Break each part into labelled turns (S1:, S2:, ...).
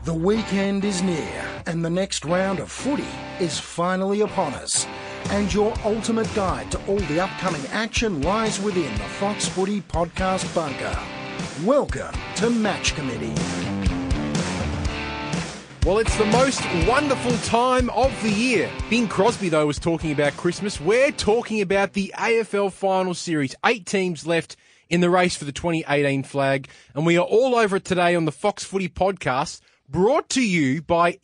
S1: The weekend is near, and the next round of footy is finally upon us. And your ultimate guide to all the upcoming action lies within the Fox Footy Podcast Bunker. Welcome to Match Committee.
S2: Well, it's the most wonderful time of the year. Bing Crosby, though, was talking about Christmas. We're talking about the AFL Final Series. 8 teams left in the race for the 2018 flag, and we are all over it today on the Fox Footy Podcast, brought to you by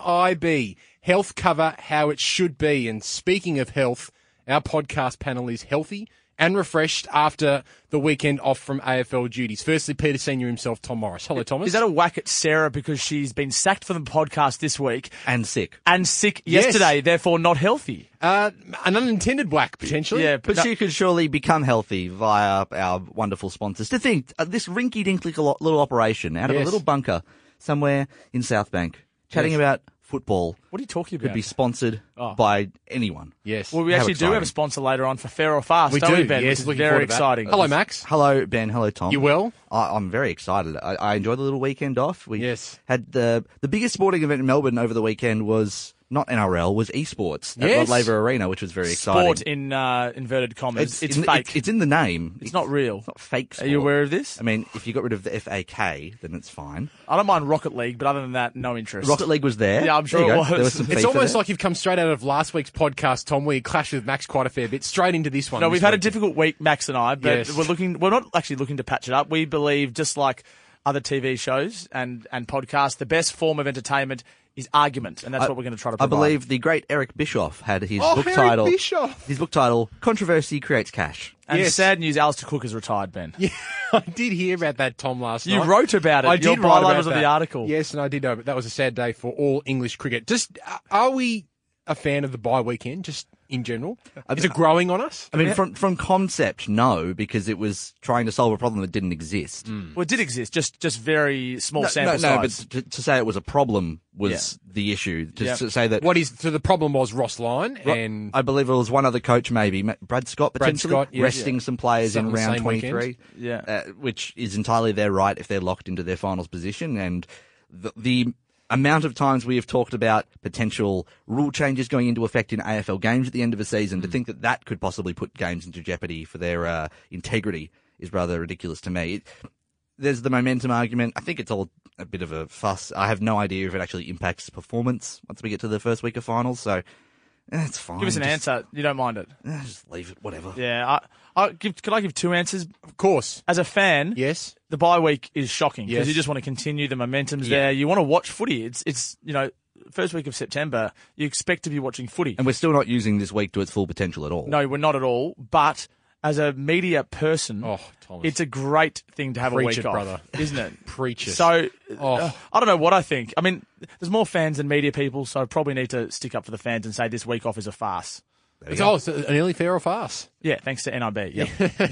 S2: NIB. Health cover how it should be. And speaking of health, our podcast panel is healthy and refreshed after the weekend off from AFL duties. Firstly, Peter Senior himself, Tom Morris. Hello, Thomas.
S3: Is that a whack at Sarah because she's been sacked from the podcast this week?
S4: And sick.
S3: And sick yesterday, therefore not healthy.
S2: An unintended whack, potentially.
S3: Yeah,
S4: But she could surely become healthy via our wonderful sponsors. To think, this rinky-dink little operation out of a
S2: Yes.
S4: little bunker somewhere in South Bank, chatting
S2: Yes.
S4: about football,
S3: What are you talking about?
S4: could be sponsored by anyone.
S2: Yes.
S3: Well, we
S4: How
S3: actually do
S4: exciting.
S3: have a sponsor later on for Fair or Fast,
S2: we
S3: don't
S2: do,
S3: we, Ben?
S2: yes.
S3: Which is
S2: Looking
S3: very
S2: forward to that.
S3: exciting.
S2: Hello, Max.
S4: Hello, Ben. Hello, Tom.
S2: You well?
S4: I'm very excited. I enjoyed the little weekend off. We
S2: Yes.
S4: had the biggest sporting event in Melbourne over the weekend was not NRL, was esports at
S2: Yes.
S4: Rod Laver Arena, which was very exciting.
S3: Sport in inverted commas. It's
S4: in-
S3: fake.
S4: It's in the name.
S3: It's not real.
S4: It's not fake
S3: Are
S4: sport.
S3: you aware of this?
S4: I mean, if you got rid of the FAK, then it's fine.
S3: I don't mind Rocket League, but other than that, no interest.
S4: Rocket League was there.
S3: Yeah, I'm sure
S4: There you
S3: it
S4: go.
S3: was.
S4: There was some
S2: It's
S4: FIFA
S2: almost
S4: there.
S2: like you've come straight out of last week's podcast, Tom, where you clashed with Max quite a fair bit. Straight into this one.
S3: No,
S2: this
S3: we've had a
S2: week.
S3: difficult week, Max and I, but
S2: Yes.
S3: we're not actually looking to patch it up. We believe, just like other TV shows and podcasts, the best form of entertainment is argument, and that's what we're going to try to
S4: I
S3: provide.
S4: believe the great Eric Bischoff had his
S2: Oh,
S4: book
S2: Eric
S4: title.
S2: Bischoff.
S4: His book title: Controversy Creates Cash.
S3: And
S2: Yes.
S3: sad news, Alistair Cook has retired, Ben.
S2: Yeah, I did hear about that, Tom, last
S3: You
S2: night.
S3: wrote about it.
S2: I
S3: Your
S2: did write
S3: byline
S2: about
S3: was of
S2: that.
S3: the article.
S2: Yes, and I did know, but that was a sad day for all English cricket. Just, are we a fan of the bye weekend, just in general? Is it growing on us?
S4: I mean, from concept, no, because it was trying to solve a problem that didn't exist.
S3: Well, it did exist, just very small
S4: No,
S3: sample
S4: but
S3: size.
S4: to say it was a problem was the issue. To say that
S2: So the problem was Ross Lyon and...
S4: I believe it was one other coach, maybe Brad Scott, potentially
S2: Scott, yes.
S4: resting some players
S2: Some
S4: in
S2: the
S4: round
S2: same
S4: 23,
S2: weekend.
S3: Yeah.
S4: which is entirely their right if they're locked into their finals position. And the amount of times we have talked about potential rule changes going into effect in AFL games at the end of a season, to think that that could possibly put games into jeopardy for their integrity is rather ridiculous to me. There's the momentum argument. I think it's all a bit of a fuss. I have no idea if it actually impacts performance once we get to the first week of finals, so it's fine.
S3: Give us an answer. You don't mind it.
S4: Just leave it, whatever.
S3: Yeah. Could I give two answers?
S2: Of course.
S3: As a fan,
S2: Yes.
S3: the bye week is shocking because
S2: Yes.
S3: you just want to continue. The momentum's there. You want to watch footy. It's first week of September, you expect to be watching footy.
S4: And we're still not using this week to its full potential at all.
S3: No, we're not at all. But as a media person,
S2: Oh, Thomas.
S3: it's a great thing to have a
S2: Preach
S3: week
S2: it,
S3: off,
S2: brother.
S3: isn't it?
S2: Preach it.
S3: So,
S2: Oh.
S3: I don't know what I think. I mean, there's more fans than media people, so I probably need to stick up for the fans and say this week off is a farce.
S2: It's an early fair or farce.
S3: Yeah, thanks to NIB. Yep.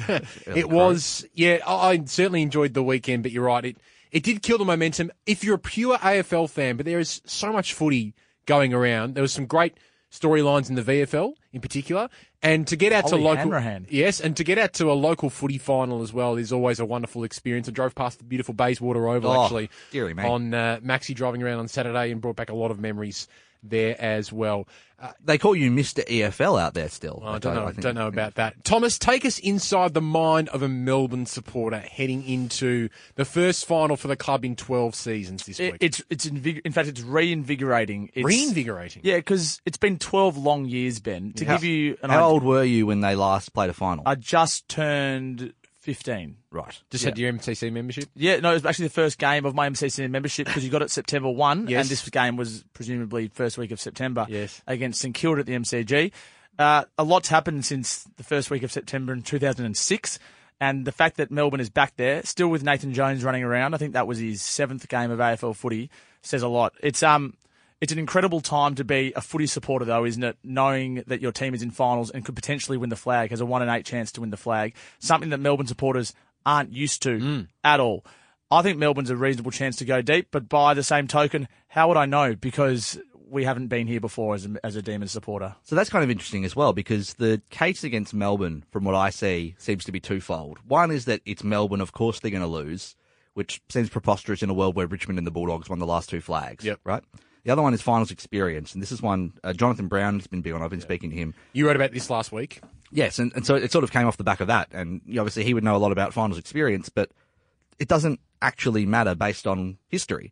S2: It was, I certainly enjoyed the weekend, but you're right. It did kill the momentum. If you're a pure AFL fan, but there is so much footy going around. There was some great storylines in the VFL in particular. And to get out to
S3: Ollie
S2: local,
S3: Hanrahan.
S2: yes, and to get out to a local footy final as well is always a wonderful experience. I drove past the beautiful Bayswater Oval
S4: Oh,
S2: actually
S4: dearie me.
S2: on Maxi driving around on Saturday and brought back a lot of memories there as well.
S4: They call you Mr. EFL out there still.
S2: I don't
S4: think.
S2: know about that. Thomas, take us inside the mind of a Melbourne supporter heading into the first final for the club in 12 seasons this week.
S3: In fact, it's reinvigorating. It's
S2: Reinvigorating.
S3: Yeah, because it's been 12 long years, Ben. To give you an
S4: How
S3: idea,
S4: old were you when they last played a final?
S3: I just turned 15.
S4: right.
S2: Just had your MCC membership?
S3: Yeah, no, it was actually the first game of my MCC membership because you got it September 1,
S2: Yes.
S3: and this game was presumably first week of September
S2: Yes.
S3: against St Kilda at the MCG. A lot's happened since the first week of September in 2006, and the fact that Melbourne is back there, still with Nathan Jones running around, I think that was his 7th game of AFL footy, says a lot. It's an incredible time to be a footy supporter, though, isn't it? Knowing that your team is in finals and could potentially win the flag, has a 1 in 8 chance to win the flag, something that Melbourne supporters aren't used to at all. I think Melbourne's a reasonable chance to go deep, but by the same token, how would I know? Because we haven't been here before as a Demons supporter.
S4: So that's kind of interesting as well, because the case against Melbourne, from what I see, seems to be twofold. One is that it's Melbourne, of course they're going to lose. which seems preposterous in a world where Richmond and the Bulldogs won the last 2 flags.
S2: Yep.
S4: Right? The other one is finals experience, and this is one Jonathan Brown has been big on. I've been speaking to him.
S2: You wrote about this last week.
S4: Yes, and so it sort of came off the back of that, and obviously he would know a lot about finals experience, but it doesn't actually matter based on history.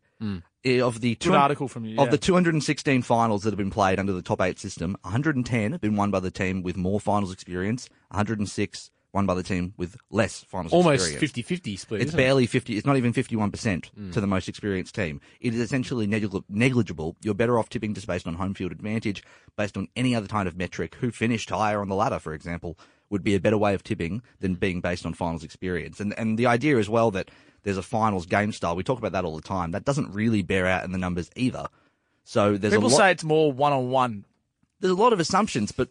S4: Of the
S3: Good article from you.
S4: Of the 216 finals that have been played under the top 8 system, 110 have been won by the team with more finals experience, 106 won by the team with less finals
S2: Almost
S4: experience.
S2: 50-50 split,
S4: It's
S2: isn't
S4: barely 50. It's not even 51% to the most experienced team. It is essentially negligible. You're better off tipping just based on home field advantage, based on any other kind of metric. Who finished higher on the ladder, for example, would be a better way of tipping than being based on finals experience. And the idea as well that there's a finals game style. We talk about that all the time. That doesn't really bear out in the numbers either. So there's
S3: People say it's more one-on-one.
S4: there's a lot of assumptions, but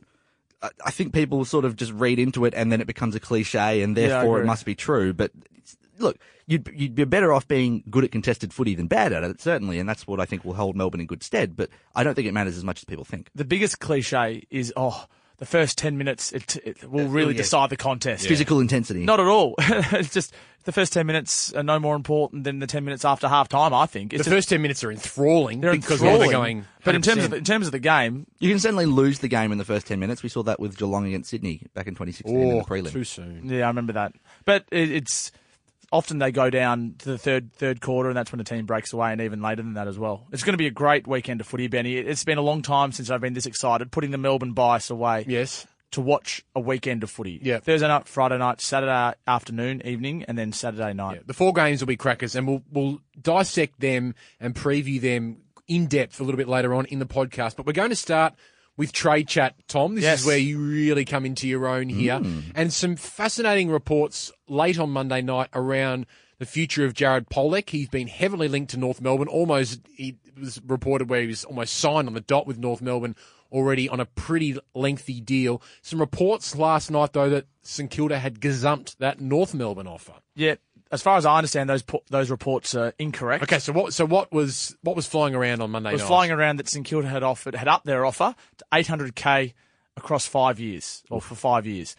S4: I think people sort of just read into it and then it becomes a cliche and therefore it must be true. But look, you'd be better off being good at contested footy than bad at it, certainly, and that's what I think will hold Melbourne in good stead. But I don't think it matters as much as people think.
S3: The biggest cliche is, the first 10 minutes, it will really decide the contest.
S4: Physical intensity.
S3: Not at all. It's just the first 10 minutes are no more important than the 10 minutes after half time, I think.
S2: The first 10 minutes are enthralling
S3: They're
S2: because
S3: enthralling.
S2: they're going 100%.
S3: But in terms of the game,
S4: You can certainly lose the game in the first 10 minutes. We saw that with Geelong against Sydney back in 2016 in the prelim.
S2: Too soon.
S3: yeah, I remember that. But it's often they go down to the third quarter, and that's when the team breaks away, and even later than that as well. It's going to be a great weekend of footy, Benny. It's been a long time since I've been this excited, putting the Melbourne bias away.
S2: Yes.
S3: To watch a weekend of footy.
S2: Yeah.
S3: Thursday night, Friday night, Saturday afternoon, evening, and then Saturday night.
S2: Yeah, the 4 games will be crackers, and we'll dissect them and preview them in depth a little bit later on in the podcast. But we're going to start with trade chat, Tom. This is where you really come into your own here. And some fascinating reports late on Monday night around the future of Jared Polec. He's been heavily linked to North Melbourne. It was reported where he was almost signed on the dot with North Melbourne already on a pretty lengthy deal. Some reports last night, though, that St Kilda had gazumped that North Melbourne offer.
S3: Yeah, as far as I understand, those reports are incorrect.
S2: Okay, so what was flying around on Monday night?
S3: It was flying around that St Kilda had upped their offer to $800K across 5 years, or for 5 years.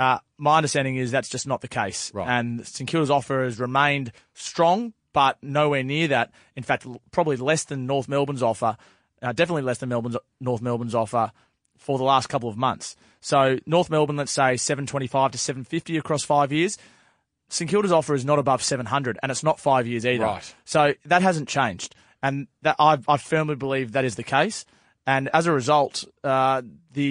S3: My understanding is that's just not the case.
S2: Right.
S3: And St Kilda's offer has remained strong, but nowhere near that. In fact, probably less than North Melbourne's offer. Definitely less than North Melbourne's offer for the last couple of months. So North Melbourne, let's say 725 to 750 across 5 years. St Kilda's offer is not above 700, and it's not 5 years either.
S2: Right.
S3: So that hasn't changed, and that I firmly believe that is the case. And as a result, the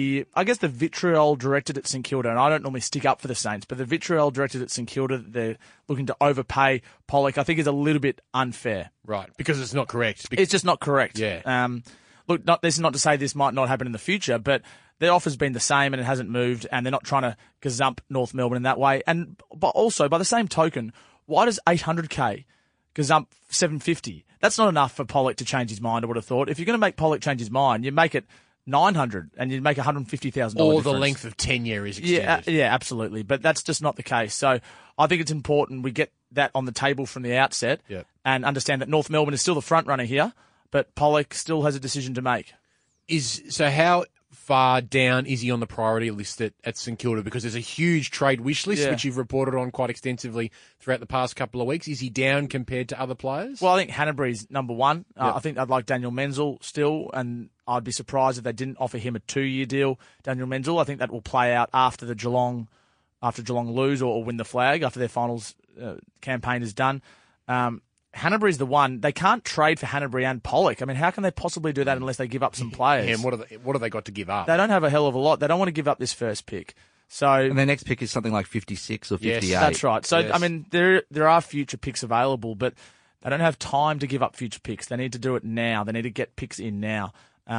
S3: vitriol directed at St Kilda, and I don't normally stick up for the Saints, but the vitriol directed at St Kilda, they're looking to overpay Polec, I think is a little bit unfair.
S2: Right, because it's not correct.
S3: It's just not correct.
S2: Yeah.
S3: Look, this is not to say this might not happen in the future, but their offer's been the same and it hasn't moved, and they're not trying to gazump North Melbourne in that way. But also, by the same token, why does $800K gazump $750? That's not enough for Polec to change his mind, I would have thought. If you're going to make Polec change his mind, you make it $900 and you make $150,000
S2: or
S3: difference.
S2: the length of tenure is extended.
S3: Yeah, absolutely. But that's just not the case. So I think it's important we get that on the table from the outset and understand that North Melbourne is still the front runner here, but Polec still has a decision to make.
S2: So how far down is he on the priority list at St Kilda? Because there's a huge trade wish list, which you've reported on quite extensively throughout the past couple of weeks. Is he down compared to other players?
S3: Well, I think Hanbury's number one. I think I'd like Daniel Menzel still, and I'd be surprised if they didn't offer him a 2-year deal. Daniel Menzel, I think that will play out after Geelong lose or win the flag, after their finals campaign is done. Hanbury's the one. They can't trade for Hanbury and Polec. I mean, how can they possibly do that unless they give up some players?
S2: And what have they got to give up?
S3: They don't have a hell of a lot. They don't want to give up this first pick.
S4: And their next pick is something like 56 or 58.
S3: Yes, that's right. So, I mean, there are future picks available, but they don't have time to give up future picks. They need to do it now. They need to get picks in now.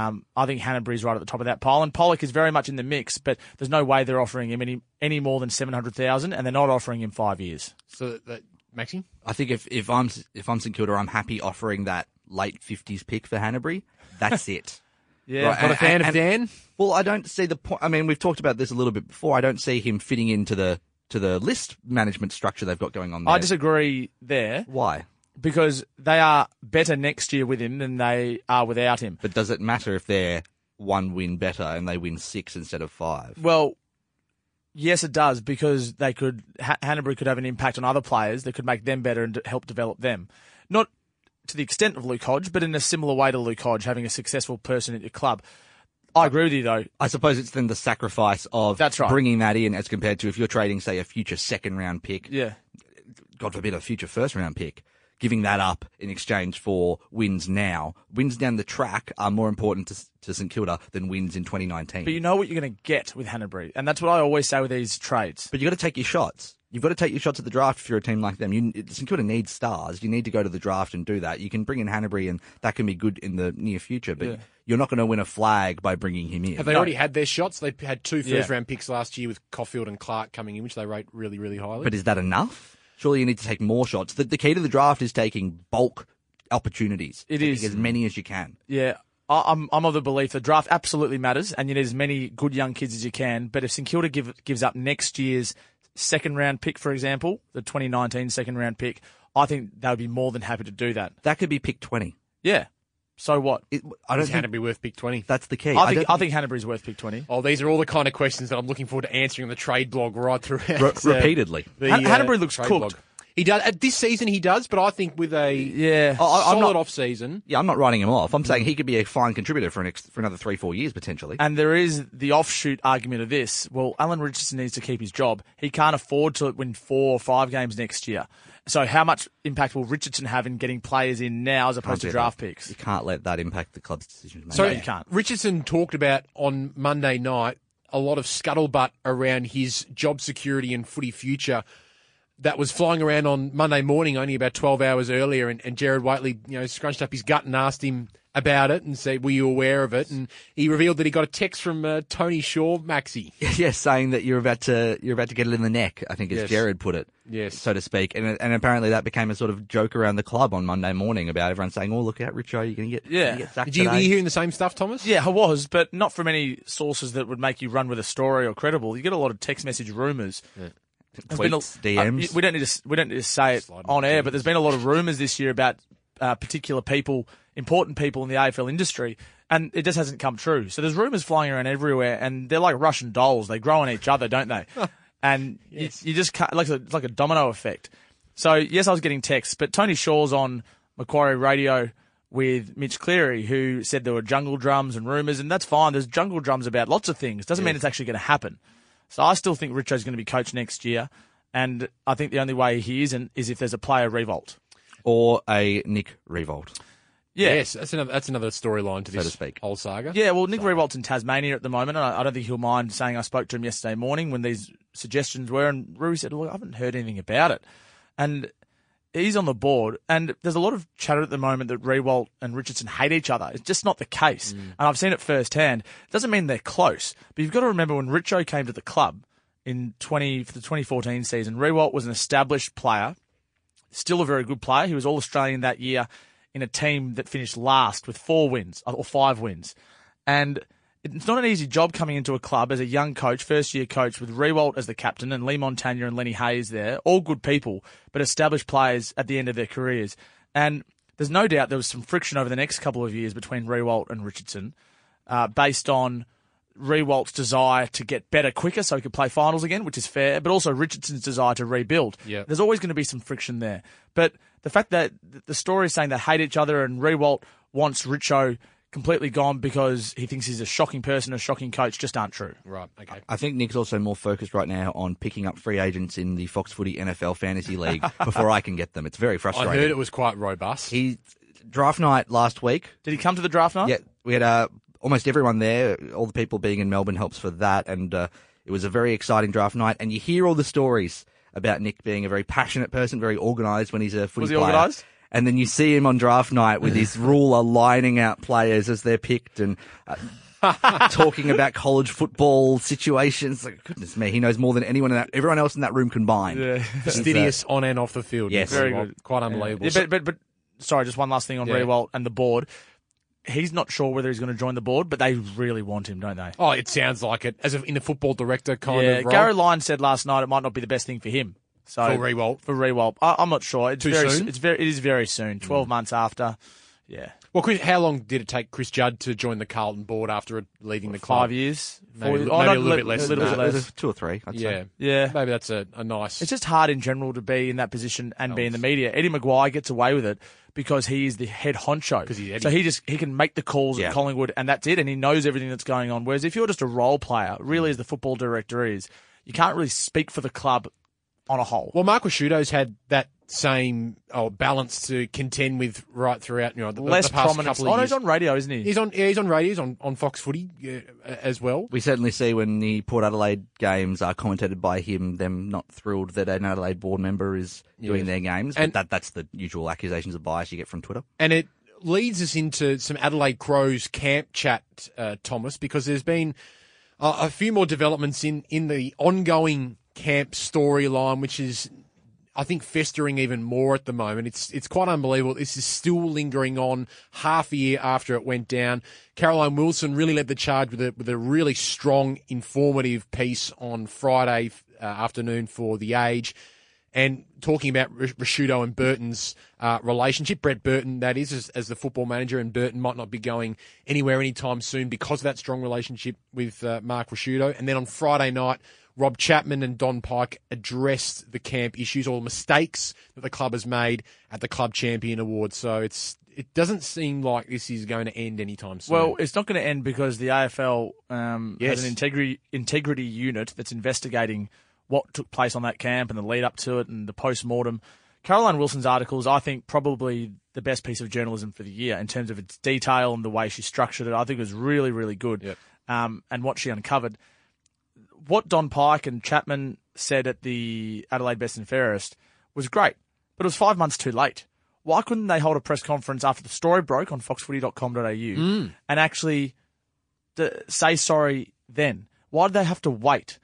S3: I think Hanbury's right at the top of that pile, and Polec is very much in the mix, but there's no way they're offering him any more than $700,000, and they're not offering him 5 years.
S2: So, Maxine?
S4: I think if I'm St Kilda, I'm happy offering that late 50s pick for Hanbury. That's it.
S3: Yeah,
S2: right. Not a fan of Dan?
S4: Well, I don't see the point. I mean, we've talked about this a little bit before. I don't see him fitting into the list management structure they've got going on there.
S3: I disagree there.
S4: Why?
S3: Because they are better next year with him than they are without him.
S4: But does it matter if they're one win better and they win 6 instead of 5?
S3: Well, Yes, it does, because Hanbury could have an impact on other players that could make them better and help develop them. Not to the extent of Luke Hodge, but in a similar way to Luke Hodge, having a successful person at your club. I agree with you, though.
S4: I suppose it's then the sacrifice of
S3: That's right.
S4: bringing that in as compared to if you're trading, say, a future second-round pick,
S3: Yeah.
S4: God forbid, a future first-round pick, giving that up in exchange for wins now. Wins down the track are more important to St Kilda than wins in 2019.
S3: But you know what you're going to get with Hanbury, and that's what I always say with these trades.
S4: But you've got to take your shots. You've got to take your shots at the draft if you're a team like them. St Kilda needs stars. You need to go to the draft and do that. You can bring in Hanbury, and that can be good in the near future, but you're not going to win a flag by bringing him in.
S2: Have they already had their shots? They had 2 first-round picks last year with Caulfield and Clark coming in, which they rate really, really highly.
S4: But is that enough? Surely you need to take more shots. The key to the draft is taking bulk opportunities.
S3: It is.
S4: As many as you can.
S3: Yeah. I'm of the belief the draft absolutely matters, and you need as many good young kids as you can. But if St Kilda gives up next year's second-round pick, for example, the 2019 second-round pick, I think they would be more than happy to do that.
S4: That could be pick 20.
S3: Yeah. So what?
S4: I don't
S2: Is
S4: think
S2: Hanbury worth pick 20?
S4: that's the key.
S3: I think Hanbury's worth pick 20.
S2: Oh, these are all the kind of questions that I'm looking forward to answering on the trade blog right throughout.
S4: Repeatedly.
S3: Hanbury looks
S2: trade
S3: cooked.
S2: blog. He does this season. He does, but I think with a
S4: I'm
S2: solid
S4: not-
S2: off season,
S4: Yeah, I'm not writing him off. I'm saying he could be a fine contributor for another 3-4 years potentially.
S3: And there is the offshoot argument of this. Well, Alan Richardson needs to keep his job. He can't afford to win 4 or 5 games next year. So how much impact will Richardson have in getting players in now as opposed to draft picks?
S4: You can't let that impact the club's decisions.
S2: so
S3: you can't.
S2: Richardson talked about on Monday night a lot of scuttlebutt around his job security and footy future. That was flying around on Monday morning, only about 12 hours earlier, and Jared Whiteley, scrunched up his gut and asked him about it and said, "Were you aware of it?" And he revealed that he got a text from Tony Shaw, Maxi.
S4: Yes, saying that you're about to get it in the neck, I think, as
S2: Yes.
S4: Jared put it,
S2: Yes.
S4: so to speak. And apparently that became a sort of joke around the club on Monday morning about everyone saying, "Oh, look out, Richo, you're going to get sacked
S2: Were you
S4: today."
S2: hearing the same stuff, Thomas?
S3: Yeah, I was, but not from any sources that would make you run with a story or credible. You get a lot of text message rumours.
S4: Tweets, DMs.
S3: We don't need to say it on air, but there's been a lot of rumours this year about particular people, important people in the AFL industry, and it just hasn't come true. So there's rumours flying around everywhere, and they're like Russian dolls. They grow on each other, don't they? And
S2: Yes.
S3: you just can't, it's like a domino effect. So yes, I was getting texts, but Tony Shaw's on Macquarie Radio with Mitch Cleary, who said there were jungle drums and rumours, and that's fine. There's jungle drums about lots of things. Doesn't mean it's actually going to happen. So I still think Richo's going to be coach next year, and I think the only way he isn't is if there's a player revolt.
S4: Or a Nick Revolt.
S3: Yeah.
S2: Yes, that's another storyline to
S4: So
S2: this
S4: to speak.
S2: whole saga.
S3: Yeah, well, Nick Revolt's in Tasmania at the moment, and I don't think he'll mind saying I spoke to him yesterday morning when these suggestions were, and Rui said, look, I haven't heard anything about it. And he's on the board, and there's a lot of chatter at the moment that Rewalt and Richardson hate each other. It's just not the case. And I've seen it firsthand. It doesn't mean they're close, but you've got to remember when Richo came to the club for the 2014 season, Rewalt was an established player, still a very good player. He was All-Australian that year in a team that finished last with 4 wins or 5 wins. And it's not an easy job coming into a club as a young coach, first-year coach, with Rewalt as the captain and Lee Montagna and Lenny Hayes there, all good people, but established players at the end of their careers. And there's no doubt there was some friction over the next couple of years between Rewalt and Richardson, based on Rewalt's desire to get better quicker so he could play finals again, which is fair, but also Richardson's desire to rebuild.
S2: Yep.
S3: There's always going to be some friction there. But the fact that the story is saying they hate each other and Rewalt wants Richo completely gone because he thinks he's a shocking person, a shocking coach, just aren't true.
S2: Right, okay.
S4: I think Nick's also more focused right now on picking up free agents in the Fox Footy NFL Fantasy League before I can get them. It's very frustrating.
S2: I heard it was quite robust.
S4: Draft night last week.
S3: Did he come to the draft night?
S4: Yeah, we had almost everyone there. All the people being in Melbourne helps for that, and it was a very exciting draft night. And you hear all the stories about Nick being a very passionate person, very organised when he's a footy
S3: Was he
S4: player.
S3: organised?
S4: And then you see him on draft night with his ruler lining out players as they're picked and talking about college football situations. Like, goodness me, he knows more than everyone else in that room combined.
S3: Yeah.
S2: Fastidious on and off the field.
S4: Yes.
S2: Very
S3: Very
S2: well.
S3: good.
S2: Quite unbelievable.
S3: Yeah, but sorry, just one last thing on
S2: Yeah.
S3: Rewalt and the board. He's not sure whether he's going to join the board, but they really want him, don't they?
S2: Oh, it sounds like it. As in a football director kind
S3: Yeah,
S2: of role.
S3: Gary Lyon said last night it might not be the best thing for him. So
S2: For Rewalt.
S3: I'm not sure. It's
S2: Too
S3: very
S2: soon?
S3: It is very soon. 12 months after. Yeah.
S2: Well, Chris, how long did it take Chris Judd to join the Carlton board after leaving the club?
S3: 5 years?
S2: Maybe,
S3: Four-
S2: maybe
S3: not
S2: a little bit less.
S3: A little
S2: than
S3: bit
S2: that.
S3: less.
S4: 2 or 3, I'd
S2: Yeah.
S4: say.
S3: Yeah.
S2: Maybe that's a nice...
S3: It's just hard in general to be in that position and be in the media. Eddie Maguire gets away with it because he is the head honcho. So he can make the calls at Collingwood and that's it, and he knows everything that's going on. Whereas if you're just a role player, really as the football director is, you can't really speak for the club on a whole.
S2: Well, Mark Rasciuto's had that same balance to contend with right throughout, the
S3: Less
S2: past
S3: prominence.
S2: couple of years.
S3: He's on radio, isn't he?
S2: He's on radio. He's on Fox Footy as well.
S4: We certainly see when the Port Adelaide games are commentated by him, them not thrilled that an Adelaide board member is doing their games.
S2: And
S4: but that's the usual accusations of bias you get from Twitter.
S2: And it leads us into some Adelaide Crows camp chat, Thomas, because there's been a few more developments in the ongoing camp storyline, which is, I think, festering even more at the moment. It's quite unbelievable. This is still lingering on half a year after it went down. Caroline Wilson really led the charge with a really strong, informative piece on Friday afternoon for The Age, and talking about Rasciuto and Burton's relationship. Brett Burton, that is, as the football manager, and Burton might not be going anywhere anytime soon because of that strong relationship with Mark Rasciuto. And then on Friday night, Rob Chapman and Don Pike addressed the camp issues or mistakes that the club has made at the Club Champion Award. So it doesn't seem like this is going to end anytime soon.
S3: Well, it's not going to end because the AFL has an integrity unit that's investigating what took place on that camp and the lead up to it and the post-mortem. Caroline Wilson's article is, I think, probably the best piece of journalism for the year in terms of its detail and the way she structured it. I think it was really, really good.
S2: Yep.
S3: And what she uncovered. What Don Pike and Chapman said at the Adelaide Best and Fairest was great, but it was 5 months too late. Why couldn't they hold a press conference after the story broke on foxfooty.com.au and actually say sorry then? Why did they have to wait?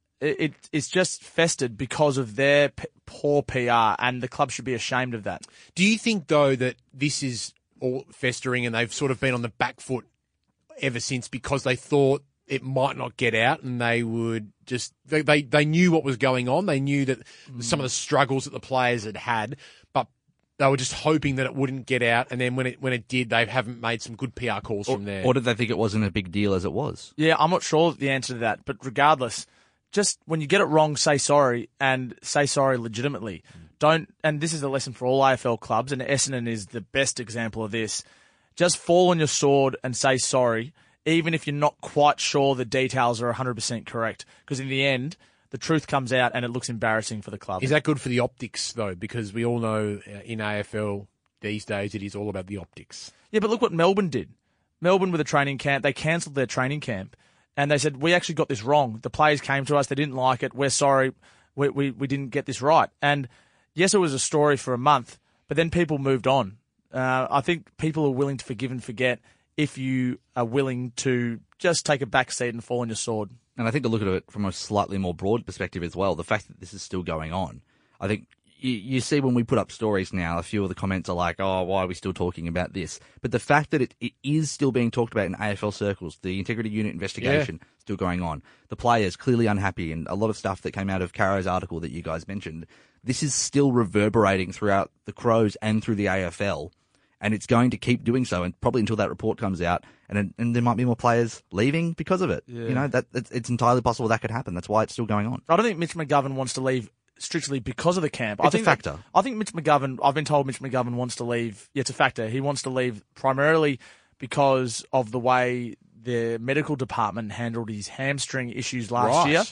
S3: It's just festered because of their poor PR, and the club should be ashamed of that.
S2: Do you think, though, that this is all festering and they've sort of been on the back foot ever since because they thought it might not get out, and they would just they knew what was going on. They knew that some of the struggles that the players had, but they were just hoping that it wouldn't get out. And then when it did, they haven't made some good PR calls from there.
S4: Or did they think it wasn't a big deal as it was?
S3: Yeah, I'm not sure the answer to that. But regardless, just when you get it wrong, say sorry, and say sorry legitimately. Don't. And this is a lesson for all AFL clubs, and Essendon is the best example of this. Just fall on your sword and say sorry, even if you're not quite sure the details are 100% correct. Because in the end, the truth comes out and it looks embarrassing for the club.
S2: Is that good for the optics, though? Because we all know in AFL these days it is all about the optics.
S3: Yeah, but look what Melbourne did. Melbourne with a training camp, they cancelled their training camp. And they said, we actually got this wrong. The players came to us, they didn't like it. We're sorry, we didn't get this right. And yes, it was a story for a month, but then people moved on. I think people are willing to forgive and forget if you are willing to just take a back seat and fall on your sword.
S4: And I think to look at it from a slightly more broad perspective as well, the fact that this is still going on. I think you see when we put up stories now, a few of the comments are like, oh, why are we still talking about this? But the fact that it is still being talked about in AFL circles, the integrity unit investigation still going on, the players clearly unhappy, and a lot of stuff that came out of Caro's article that you guys mentioned, this is still reverberating throughout the Crows and through the AFL. And it's going to keep doing so, and probably until that report comes out, and there might be more players leaving because of it.
S3: Yeah.
S4: You know, it's entirely possible that could happen. That's why it's still going on.
S3: I don't think Mitch McGovern wants to leave strictly because of the camp.
S4: It's a factor.
S3: I think Mitch McGovern, I've been told Mitch McGovern wants to leave. Yeah, it's a factor. He wants to leave primarily because of the way the medical department handled his hamstring issues last year.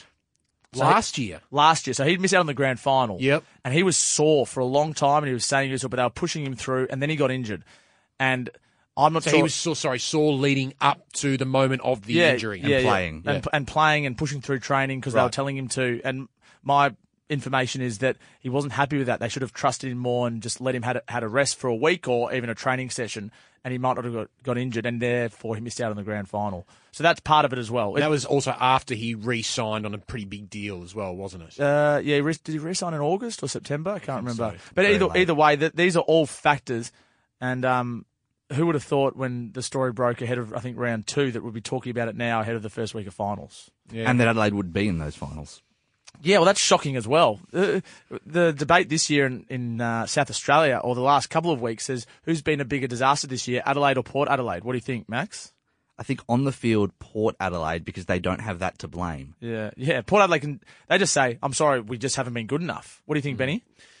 S2: Last year.
S3: So he'd missed out on the grand final.
S2: Yep.
S3: And he was sore for a long time, and he was saying this, but they were pushing him through, and then he got injured. And I'm not
S2: So
S3: sure.
S2: he was sore leading up to the moment of the injury.
S4: and playing.
S3: And playing and pushing through training because they were telling him to. And my information is that he wasn't happy with that. They should have trusted him more and just let him had a rest for a week or even a training session, and he might not have got injured, and therefore he missed out on the grand final. So that's part of it as well.
S2: That was also after he re-signed on a pretty big deal as well, wasn't it?
S3: Yeah, did he re-sign in August or September? I can't remember.
S2: so.
S3: But
S4: Very
S3: either way, these are all factors, and who would have thought when the story broke ahead of, I think, round 2 that we'd be talking about it now ahead of the first week of finals?
S2: Yeah.
S4: And that Adelaide would be in those finals.
S3: Yeah, well, that's shocking as well. The debate this year in South Australia, or the last couple of weeks, is who's been a bigger disaster this year, Adelaide or Port Adelaide? What do you think, Max?
S4: I think on the field, Port Adelaide, because they don't have that to blame.
S3: Yeah. Port Adelaide they just say, I'm sorry, we just haven't been good enough. What do you think, Benny?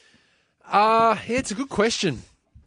S2: Yeah, it's a good question.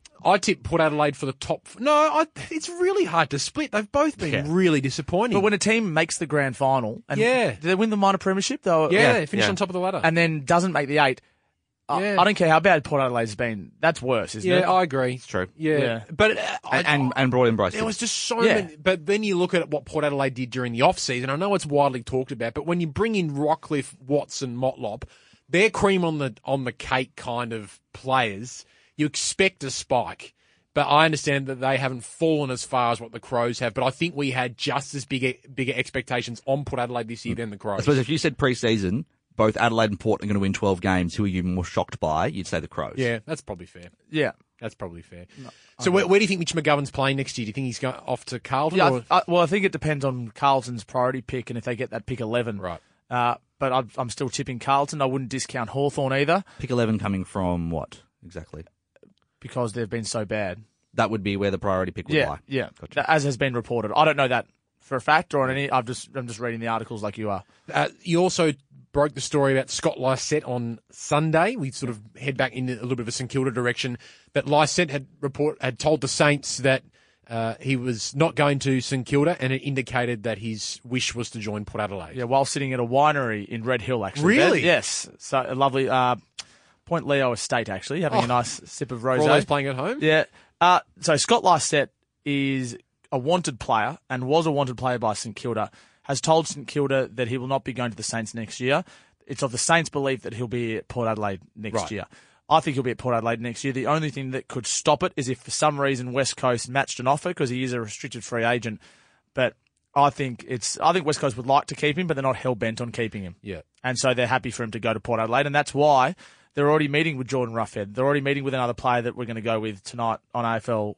S2: I tip Port Adelaide for the top. No, it's really hard to split. They've both been really disappointing.
S3: But when a team makes the grand final, and did they win the minor premiership though?
S2: Yeah, they finished on top of the ladder,
S3: and then doesn't make the 8. I don't care how bad Port Adelaide's been. That's worse, isn't it?
S2: Yeah, I agree.
S4: It's true.
S2: Yeah. But
S4: and brought in Bryce.
S2: There was just so many. But then you look at what Port Adelaide did during the off season. I know it's widely talked about, but when you bring in Rockcliffe, Watson, Motlop, they're cream on the cake kind of players. You expect a spike. But I understand that they haven't fallen as far as what the Crows have. But I think we had just as bigger expectations on Port Adelaide this year than the Crows.
S4: I suppose if you said pre-season, both Adelaide and Port are going to win 12 games, who are you more shocked by? You'd say the Crows.
S2: Yeah, that's probably fair.
S3: Yeah.
S2: That's probably fair. No, so where do you think Mitch McGovern's playing next year? Do you think he's going off to Carlton?
S3: Yeah, I think it depends on Carlton's priority pick and if they get that pick 11.
S2: Right.
S3: But I'm still tipping Carlton. I wouldn't discount Hawthorn either.
S4: Pick 11 coming from what, exactly?
S3: Because they've been so bad.
S4: That would be where the priority pick would lie.
S3: Yeah, gotcha. As has been reported. I don't know that for a fact or on any. I'm just reading the articles like you are.
S2: You also broke the story about Scott Lysette on Sunday. We sort of head back in a little bit of a St Kilda direction. But Lysette had told the Saints that he was not going to St Kilda, and it indicated that his wish was to join Port Adelaide.
S3: Yeah, while sitting at a winery in Red Hill, actually.
S2: Really?
S3: Yes. So a lovely Point Leo Estate, actually, having a nice sip of rosé.
S2: For all those playing at home?
S3: Yeah. So Scott Lysette is a wanted player and was a wanted player by St Kilda, has told St Kilda that he will not be going to the Saints next year. It's of the Saints' belief that he'll be at Port Adelaide next year. I think he'll be at Port Adelaide next year. The only thing that could stop it is if for some reason West Coast matched an offer, because he is a restricted free agent. But I think West Coast would like to keep him, but they're not hell-bent on keeping him.
S2: Yeah.
S3: And so they're happy for him to go to Port Adelaide, and that's why they're already meeting with Jordan Roughhead. They're already meeting with another player that we're going to go with tonight on AFL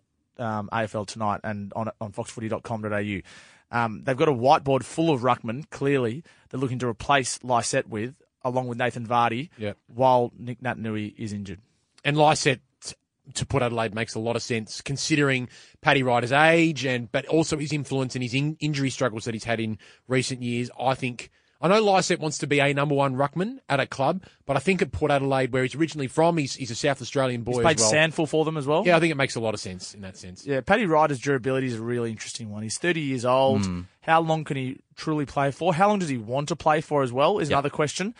S3: tonight and on foxfooty.com.au. They've got a whiteboard full of ruckmen, clearly, they're looking to replace Lysette with, along with Nathan Vardy, while Nick Natanui is injured.
S2: And Lysette to Port Adelaide makes a lot of sense, considering Paddy Ryder's age, but also his influence and his injury struggles that he's had in recent years. I know Lysette wants to be a number one ruckman at a club, but I think at Port Adelaide, where he's originally from, he's a South Australian boy as well.
S3: He's played Sandful for them as well.
S2: Yeah, I think it makes a lot of sense in that sense.
S3: Yeah, Paddy Ryder's durability is a really interesting one. He's 30 years old. How long can he truly play for? How long does he want to play for as well is another question.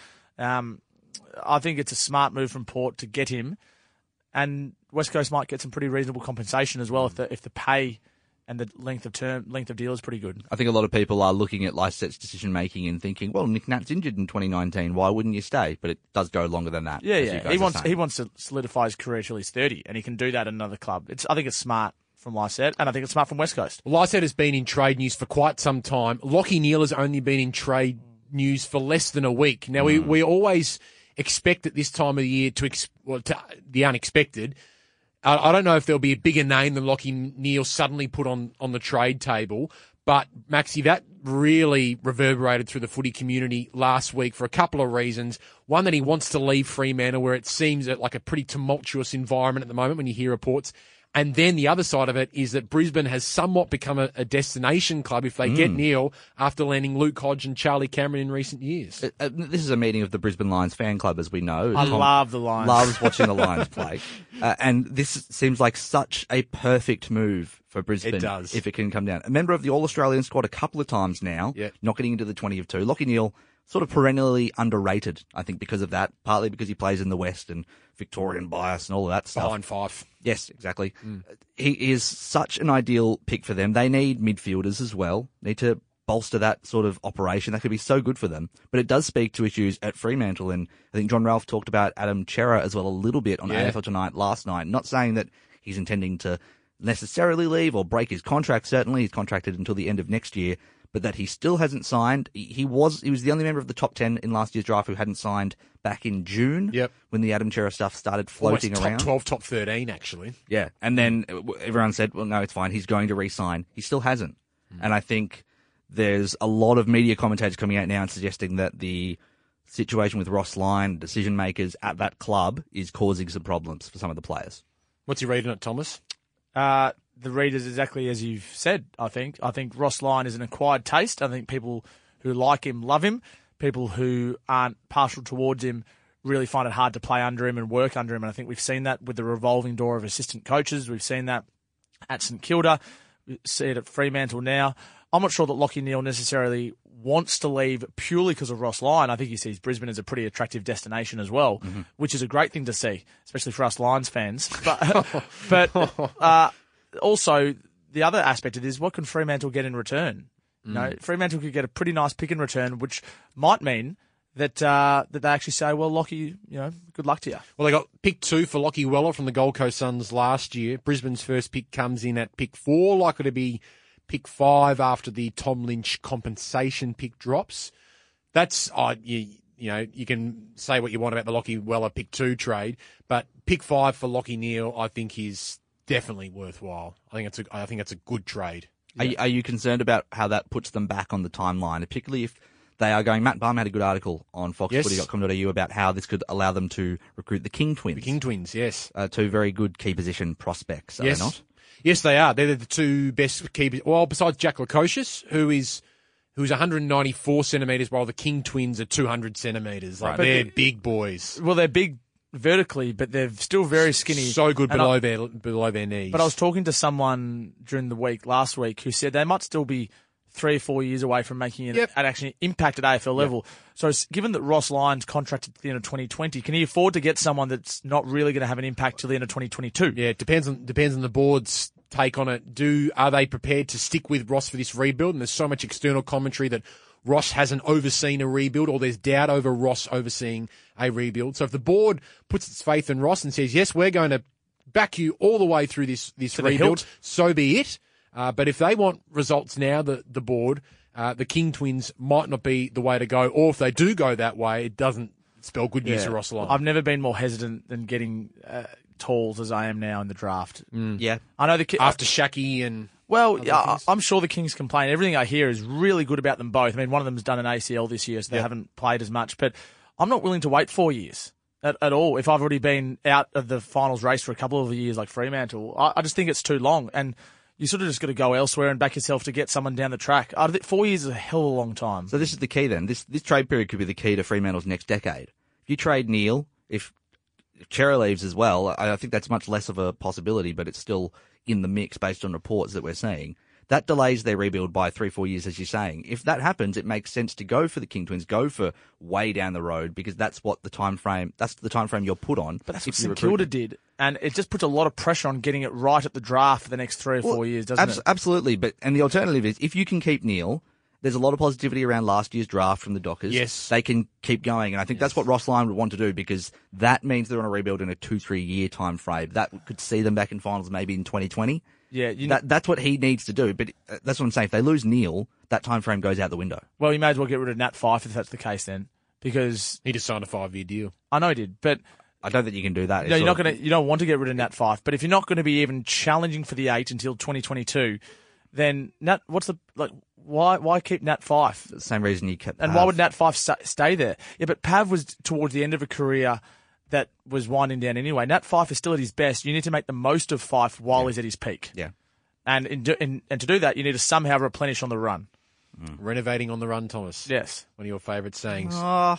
S3: I think it's a smart move from Port to get him, and West Coast might get some pretty reasonable compensation as well if the pay and the length of deal is pretty good.
S4: I think a lot of people are looking at Lysette's decision making and thinking, well, Nick Nat's injured in 2019. Why wouldn't you stay? But it does go longer than that.
S3: Yeah. He wants to solidify his career till he's 30, and he can do that at another club. I think it's smart from Lysette, and I think it's smart from West Coast.
S2: Lysette has been in trade news for quite some time. Lachie Neale has only been in trade news for less than a week. Now, we always expect at this time of the year to the unexpected. I don't know if there'll be a bigger name than Lachie Neale suddenly put on the trade table, but Maxie, that really reverberated through the footy community last week for a couple of reasons. One, that he wants to leave Fremantle, where it seems like a pretty tumultuous environment at the moment when you hear reports. And then the other side of it is that Brisbane has somewhat become a destination club if they get Neale after landing Luke Hodge and Charlie Cameron in recent years.
S4: This is a meeting of the Brisbane Lions fan club, as we know.
S3: I love the Lions.
S4: Loves watching the Lions play. And this seems like such a perfect move for Brisbane.
S2: It does.
S4: If it can come down. A member of the All-Australian squad a couple of times now, not getting into the 20 of 2. Lachie Neale, sort of perennially underrated, I think, because of that, partly because he plays in the West and Victorian bias and all of that stuff.
S2: Behind Fife.
S4: Yes, exactly. He is such an ideal pick for them. They need midfielders as well. Need to bolster that sort of operation. That could be so good for them. But it does speak to issues at Fremantle, and I think John Ralph talked about Adam Chera as well a little bit on AFL Tonight last night. Not saying that he's intending to necessarily leave or break his contract. Certainly, he's contracted until the end of next year. But that he still hasn't signed. He was the only member of the top 10 in last year's draft who hadn't signed back in June when the Adam Chera stuff started floating around.
S2: Top 12, top 13, actually.
S4: Yeah, and then everyone said, well, no, it's fine. He's going to re-sign. He still hasn't. And I think there's a lot of media commentators coming out now and suggesting that the situation with Ross Lyon, decision makers at that club, is causing some problems for some of the players.
S2: What's your read on it, Thomas?
S3: The read is exactly as you've said, I think. I think Ross Lyon is an acquired taste. I think people who like him love him. People who aren't partial towards him really find it hard to play under him and work under him. And I think we've seen that with the revolving door of assistant coaches. We've seen that at St Kilda. We see it at Fremantle now. I'm not sure that Lachie Neale necessarily wants to leave purely because of Ross Lyon. I think he sees Brisbane as a pretty attractive destination as well, which is a great thing to see, especially for us Lions fans. But also, the other aspect of this is what can Fremantle get in return? You know, Fremantle could get a pretty nice pick in return, which might mean that they actually say, well, Lachie, good luck to you.
S2: Well, they got pick 2 for Lachie Weller from the Gold Coast Suns last year. Brisbane's first pick comes in at pick 4, likely to be pick 5 after the Tom Lynch compensation pick drops. That's, you can say what you want about the Lachie Weller pick 2 trade, but pick 5 for Lachie Neale, I think, is definitely worthwhile. I think it's a good trade.
S4: Are you concerned about how that puts them back on the timeline, particularly if they are going? Matt Bum had a good article on foxfooty.com.au about how this could allow them to recruit the King Twins.
S2: The King Twins, yes.
S4: 2 very good key position prospects, are they not?
S2: Yes, they are. They're the 2 best keepers. Well, besides Jack Lukosius, who's 194 centimetres, while the King Twins are 200 centimetres. Like, they're big boys.
S3: Well, they're big vertically, but they're still very skinny.
S2: So good below their knees.
S3: But I was talking to someone during the week last week who said they might still be 3 or 4 years away from making an actually impact at AFL level. So given that Ross Lyon's contracted to the end of 2020, can he afford to get someone that's not really going to have an impact till the end of 2022?
S2: Yeah, it depends on the board's take on it. Are they prepared to stick with Ross for this rebuild? And there's so much external commentary that Ross hasn't overseen a rebuild, or there's doubt over Ross overseeing a rebuild. So if the board puts its faith in Ross and says, yes, we're going to back you all the way through this rebuild, so be it. But if they want results now, the board, the King Twins might not be the way to go. Or if they do go that way, it doesn't spell good news for Ross Lyon.
S3: I've never been more hesitant than getting talls as I am now in the draft.
S4: Yeah.
S3: I know
S2: after Shaki and...
S3: Well, I'm sure the Kings complain. Everything I hear is really good about them both. I mean, one of them's done an ACL this year, so they haven't played as much. But I'm not willing to wait 4 years at all if I've already been out of the finals race for a couple of years like Fremantle. I just think it's too long. And you sort of just got to go elsewhere and back yourself to get someone down the track. I think 4 years is a hell of a long time.
S4: So this is the key then. This trade period could be the key to Fremantle's next decade. If you trade Neale, if Chera leaves as well, I think that's much less of a possibility, but it's still in the mix based on reports that we're seeing. That delays their rebuild by 3-4 years, as you're saying. If that happens, it makes sense to go for the King Twins, go for way down the road, because that's what the time frame you're put on.
S3: But that's what St Kilda did, and it just puts a lot of pressure on getting it right at the draft for the next 3 or 4 years, doesn't it?
S4: Absolutely, and the alternative is if you can keep Neale. There's a lot of positivity around last year's draft from the Dockers.
S2: Yes.
S4: They can keep going, and I think that's what Ross Lyon would want to do, because that means they're on a rebuild in a 2-3 year time frame. That could see them back in finals maybe in 2020.
S3: Yeah,
S4: that's what he needs to do. But that's what I'm saying. If they lose Neale, that time frame goes out the window.
S3: Well, you may as well get rid of Nat Fyfe if that's the case then, because
S2: he just signed a 5-year deal.
S3: I know he did, but
S4: I don't think you can do that.
S3: No, you don't want to get rid of Nat Fyfe. But if you're not going to be even challenging for the 8 until 2022, then why keep Nat Fyfe?
S4: Same reason you kept Pav.
S3: And why would Nat Fyfe stay there? Yeah, but Pav was towards the end of a career that was winding down anyway. Nat Fyfe is still at his best. You need to make the most of Fyfe while he's at his peak.
S4: Yeah.
S3: And to do that, you need to somehow replenish on the run.
S2: Renovating on the run, Thomas.
S3: Yes.
S2: One of your favourite sayings.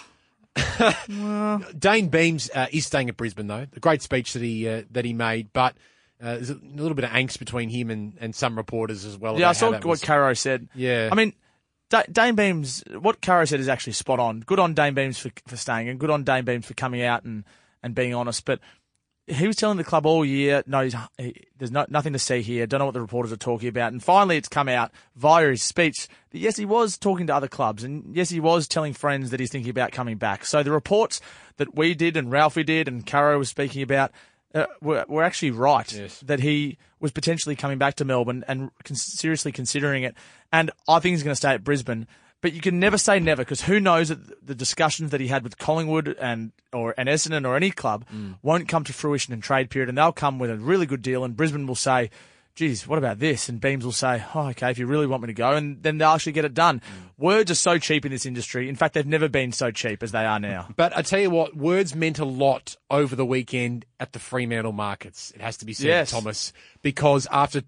S4: Well.
S2: Dane Beams is staying at Brisbane, though. A great speech that he made, but there's a little bit of angst between him and some reporters as well.
S3: Yeah, I saw what Caro said.
S2: Yeah.
S3: I mean, Dane Beams, what Caro said is actually spot on. Good on Dane Beams for staying, and good on Dane Beams for coming out and being honest. But he was telling the club all year, no, there's nothing to see here. Don't know what the reporters are talking about. And finally it's come out via his speech that, yes, he was talking to other clubs. And, yes, he was telling friends that he's thinking about coming back. So the reports that we did and Ralphie did and Caro was speaking about were actually right,
S2: yes,
S3: that he was potentially coming back to Melbourne and seriously considering it. And I think he's going to stay at Brisbane. But you can never say never, because who knows that the discussions that he had with Collingwood and Essendon or any club won't come to fruition in trade period, and they'll come with a really good deal, and Brisbane will say, geez, what about this? And Beams will say, oh, okay, if you really want me to go, and then they'll actually get it done. Words are so cheap in this industry. In fact, they've never been so cheap as they are now.
S2: But I tell you what, words meant a lot over the weekend at the Fremantle markets. It has to be said,
S3: Yes.
S2: Thomas, because after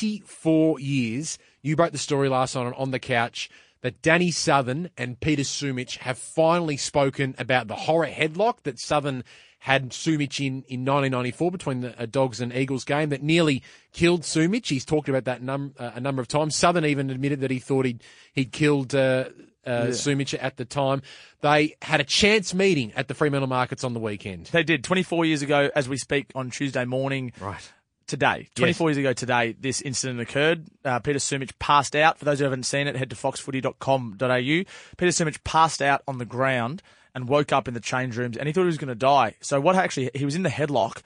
S2: 24 years, you broke the story last night on The Couch that Danny Southern and Peter Sumich have finally spoken about the horror headlock that Southern had Sumich in 1994 between the Dogs and Eagles game that nearly killed Sumich. He's talked about that a number of times. Southern even admitted that he thought he'd killed Sumich at the time. They had a chance meeting at the Fremantle markets on the weekend.
S3: They did. 24 years ago, as we speak on Tuesday morning.
S4: Right.
S3: Today, 24 years ago today, this incident occurred. Peter Sumich passed out. For those who haven't seen it, head to foxfooty.com.au. Peter Sumich passed out on the ground and woke up in the change rooms, and he thought he was going to die. So he was in the headlock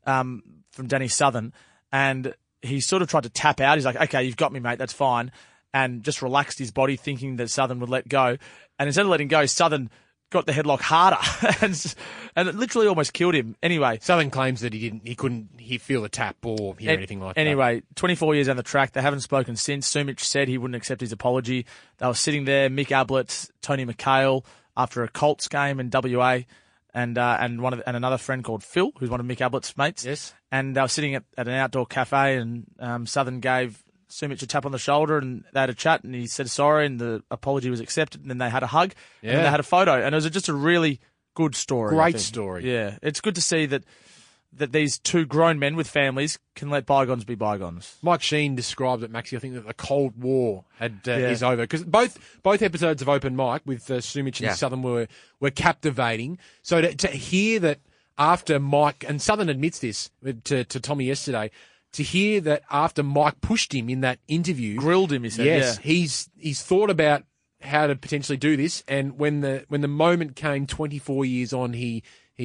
S3: from Danny Southern, and he sort of tried to tap out. He's like, okay, you've got me, mate, that's fine, and just relaxed his body thinking that Southern would let go. And instead of letting go, Southern got the headlock harder and it literally almost killed him. Anyway,
S2: Southern claims that he couldn't feel the tap or hear anything like that.
S3: Anyway, 24 years down the track, they haven't spoken since. Sumich said he wouldn't accept his apology. They were sitting there, Mick Ablett, Tony McHale, after a Colts game in WA, and another friend called Phil, who's one of Mick Ablett's mates.
S2: Yes.
S3: And they were sitting at an outdoor cafe, and Southern gave Sumich a tap on the shoulder, and they had a chat, and he said sorry, and the apology was accepted, and then they had a hug, and then they had a photo, and it was just a really good story.
S2: Great story.
S3: Yeah, it's good to see that these two grown men with families can let bygones be bygones.
S2: Mike Sheen described it, Maxie. I think that the Cold War is over because both episodes of Open Mic with Sumich and Southern were captivating. So to hear that after Mike, and Southern admits this to Tommy yesterday, to hear that after Mike pushed him in that interview,
S3: grilled him, he said,
S2: yes, he's thought about how to potentially do this, and when the moment came 24 years on, he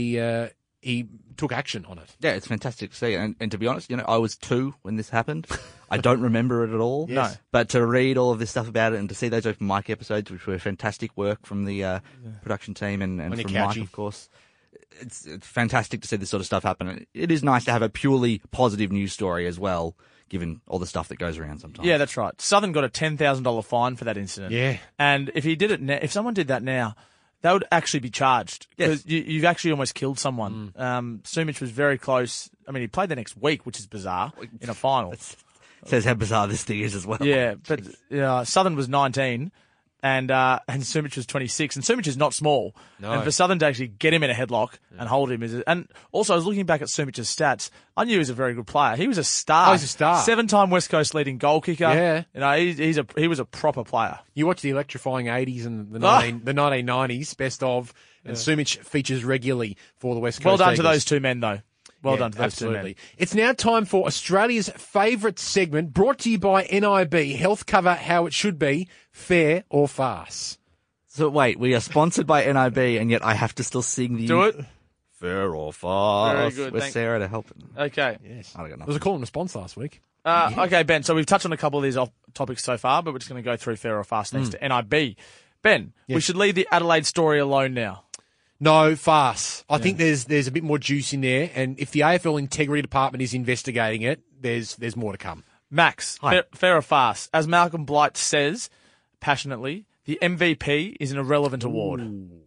S2: took action on it.
S4: Yeah, it's fantastic to see. And to be honest, I was 2 when this happened. I don't remember it at all.
S2: Yes.
S4: No. But to read all of this stuff about it and to see those Open Mic episodes, which were fantastic work from the production team and from Mike, of course. It's fantastic to see this sort of stuff happen. It is nice to have a purely positive news story as well, given all the stuff that goes around sometimes.
S3: Yeah, that's right. Southern got a $10,000 fine for that incident.
S2: Yeah.
S3: And if he did it if someone did that now, they would actually be charged because you've actually almost killed someone. Sumich was very close. I mean, he played the next week, which is bizarre, in a final.
S4: Says how bizarre this thing is as well.
S3: Yeah, but Southern was 19 and Sumich was 26. And Sumich is not small.
S2: No.
S3: And for Southern to actually get him in a headlock and hold him and also I was looking back at Sumich's stats. I knew he was a very good player. He was a star.
S2: Oh, he's a star.
S3: 7-time West Coast leading goal kicker.
S2: Yeah.
S3: He was a proper player.
S2: You watch the electrifying 80s and the 1990s best of, and Sumich features regularly for the West Coast
S3: Well done to
S2: Eagles.
S3: those two men, though. Well done to those two
S2: absolutely.
S3: men.
S2: It's now time for Australia's favourite segment, brought to you by NIB. Health cover how it should be, fair or farce.
S4: So wait, we are sponsored by NIB, and yet I have to still sing the...
S3: Do it.
S4: Fair or farce.
S3: Very good,
S4: With
S3: thanks.
S4: Sarah to help.
S3: Okay.
S2: Yes.
S4: I don't know.
S2: There was a call and response last week.
S3: Okay, Ben. So we've touched on a couple of these topics so far, but we're just going to go through fair or farce next to NIB. Ben, we should leave the Adelaide story alone now.
S2: No, farce. I think there's a bit more juice in there, and if the AFL Integrity Department is investigating it, there's more to come.
S3: Max, fair or farce? As Malcolm Blight says passionately, the MVP is an irrelevant award.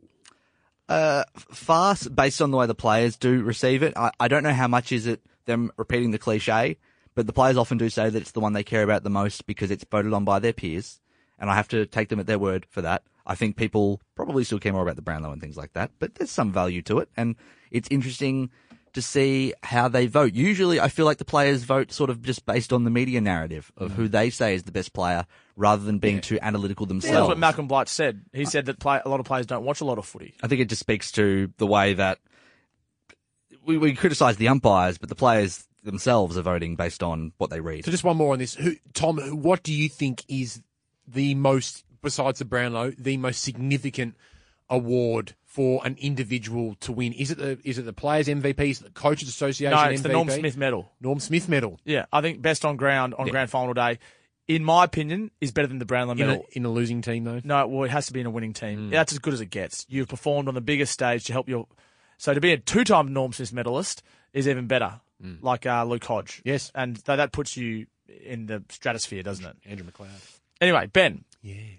S4: Farce, based on the way the players do receive it. I don't know how much is it them repeating the cliche, but the players often do say that it's the one they care about the most because it's voted on by their peers, and I have to take them at their word for that. I think people probably still care more about the Brownlow and things like that, but there's some value to it, and it's interesting to see how they vote. Usually, I feel like the players vote sort of just based on the media narrative of who they say is the best player, rather than being too analytical themselves.
S3: That's what Malcolm Blight said. He said that a lot of players don't watch a lot of footy.
S4: I think it just speaks to the way that we criticise the umpires, but the players themselves are voting based on what they read.
S2: So just one more on this. Tom, what do you think is the most, besides the Brownlow, the most significant award for an individual to win? Is it the Players MVP? Is it the Coaches Association MVP?
S3: No, it's the Norm Smith medal.
S2: Norm Smith medal.
S3: Yeah, I think best on ground on grand final day, in my opinion, is better than the Brownlow medal.
S2: In a losing team, though?
S3: No, well, it has to be in a winning team. That's as good as it gets. You've performed on the biggest stage to help your... So to be a 2-time Norm Smith medalist is even better, like Luke Hodge.
S2: Yes.
S3: And that puts you in the stratosphere, doesn't it?
S2: Andrew McLeod.
S3: Anyway, Ben.
S2: Yes.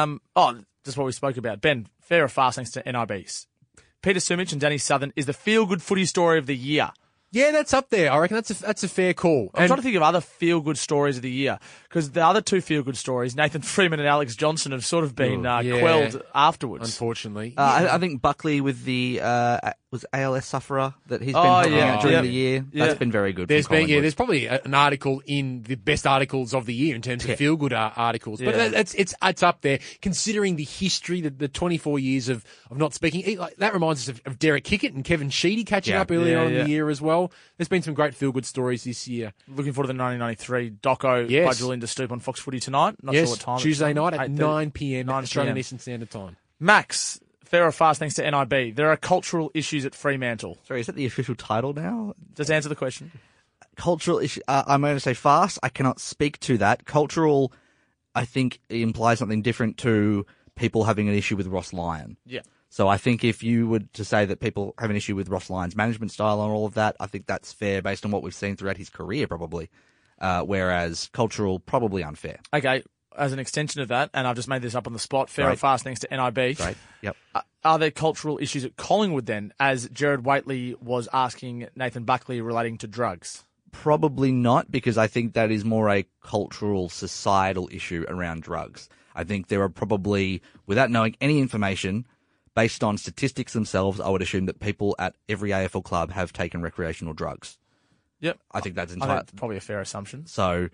S3: Just what we spoke about. Ben, fair or fast thanks to NIBs. Peter Sumich and Danny Southern is the feel-good footy story of the year.
S2: Yeah, that's up there. I reckon that's a fair call.
S3: I'm trying to think of other feel-good stories of the year, because the other two feel-good stories, Nathan Freeman and Alex Johnson, have sort of been quelled afterwards.
S2: Unfortunately.
S4: I think Buckley with the was ALS sufferer that he's been helping out during the year. That's been very good.
S2: There's probably an article in the best articles of the year in terms of feel-good articles. But it's up there, considering the history, the 24 years of not speaking. That reminds us of Derek Kickett and Kevin Sheedy catching up earlier on in the year as well. There's been some great feel-good stories this year.
S3: Looking forward to the 1993 doco by Julian De Stoop on Fox Footy tonight. Not sure what time.
S2: Tuesday night at 9 p.m. Australian Eastern Standard Time.
S3: Max, fair or fast thanks to NIB. There are cultural issues at Fremantle.
S4: Sorry, is that the official title now?
S3: Just answer the question.
S4: Cultural issue. I'm going to say fast. I cannot speak to that. Cultural, I think, implies something different to people having an issue with Ross Lyon.
S3: Yeah.
S4: So I think if you were to say that people have an issue with Ross Lyon's management style and all of that, I think that's fair based on what we've seen throughout his career, probably. Whereas cultural, probably unfair.
S3: Okay, as an extension of that, and I've just made this up on the spot, fair or fast thanks to NIB.
S4: Right, yep.
S3: Are there cultural issues at Collingwood then, as Gerard Whateley was asking Nathan Buckley relating to drugs?
S4: Probably not, because I think that is more a cultural, societal issue around drugs. I think there are probably, without knowing any information, based on statistics themselves, I would assume that people at every AFL club have taken recreational drugs.
S3: Yep.
S4: I think that's
S3: probably a fair assumption.
S4: So,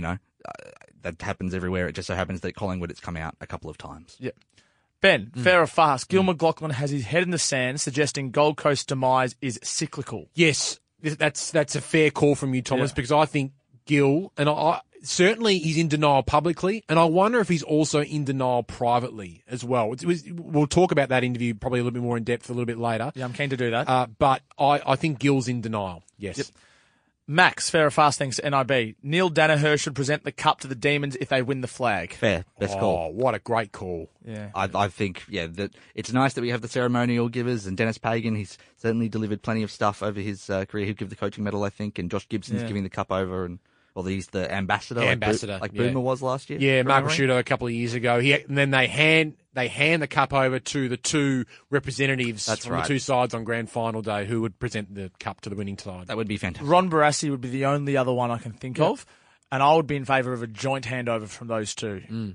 S4: that happens everywhere. It just so happens that Collingwood, it's come out a couple of times.
S3: Yep. Ben, fair or fast, Gil McLachlan has his head in the sand, suggesting Gold Coast's demise is cyclical.
S2: Yes, that's a fair call from you, Thomas, because I think Gil, and I certainly he's in denial publicly, and I wonder if he's also in denial privately as well. We'll talk about that interview probably a little bit more in depth a little bit later.
S3: Yeah, I'm keen to do that.
S2: But I think Gil's in denial, yes.
S3: Yep. Max, fair or fast thanks to NIB. Neil Danaher should present the cup to the Demons if they win the flag.
S4: Fair. Best call.
S2: Oh, what a great call.
S3: Yeah.
S4: I think, that it's nice that we have the ceremonial givers, and Dennis Pagan, he's certainly delivered plenty of stuff over his career. He'll give the coaching medal, I think, and Josh Gibson's giving the cup over, and he's the ambassador, like Boomer was last year.
S2: Yeah, Mark Rashudo a couple of years ago. And then they hand the cup over to the two representatives from the two sides on grand final day who would present the cup to the winning side.
S4: That would be fantastic.
S3: Ron Barassi would be the only other one I can think of, and I would be in favour of a joint handover from those two.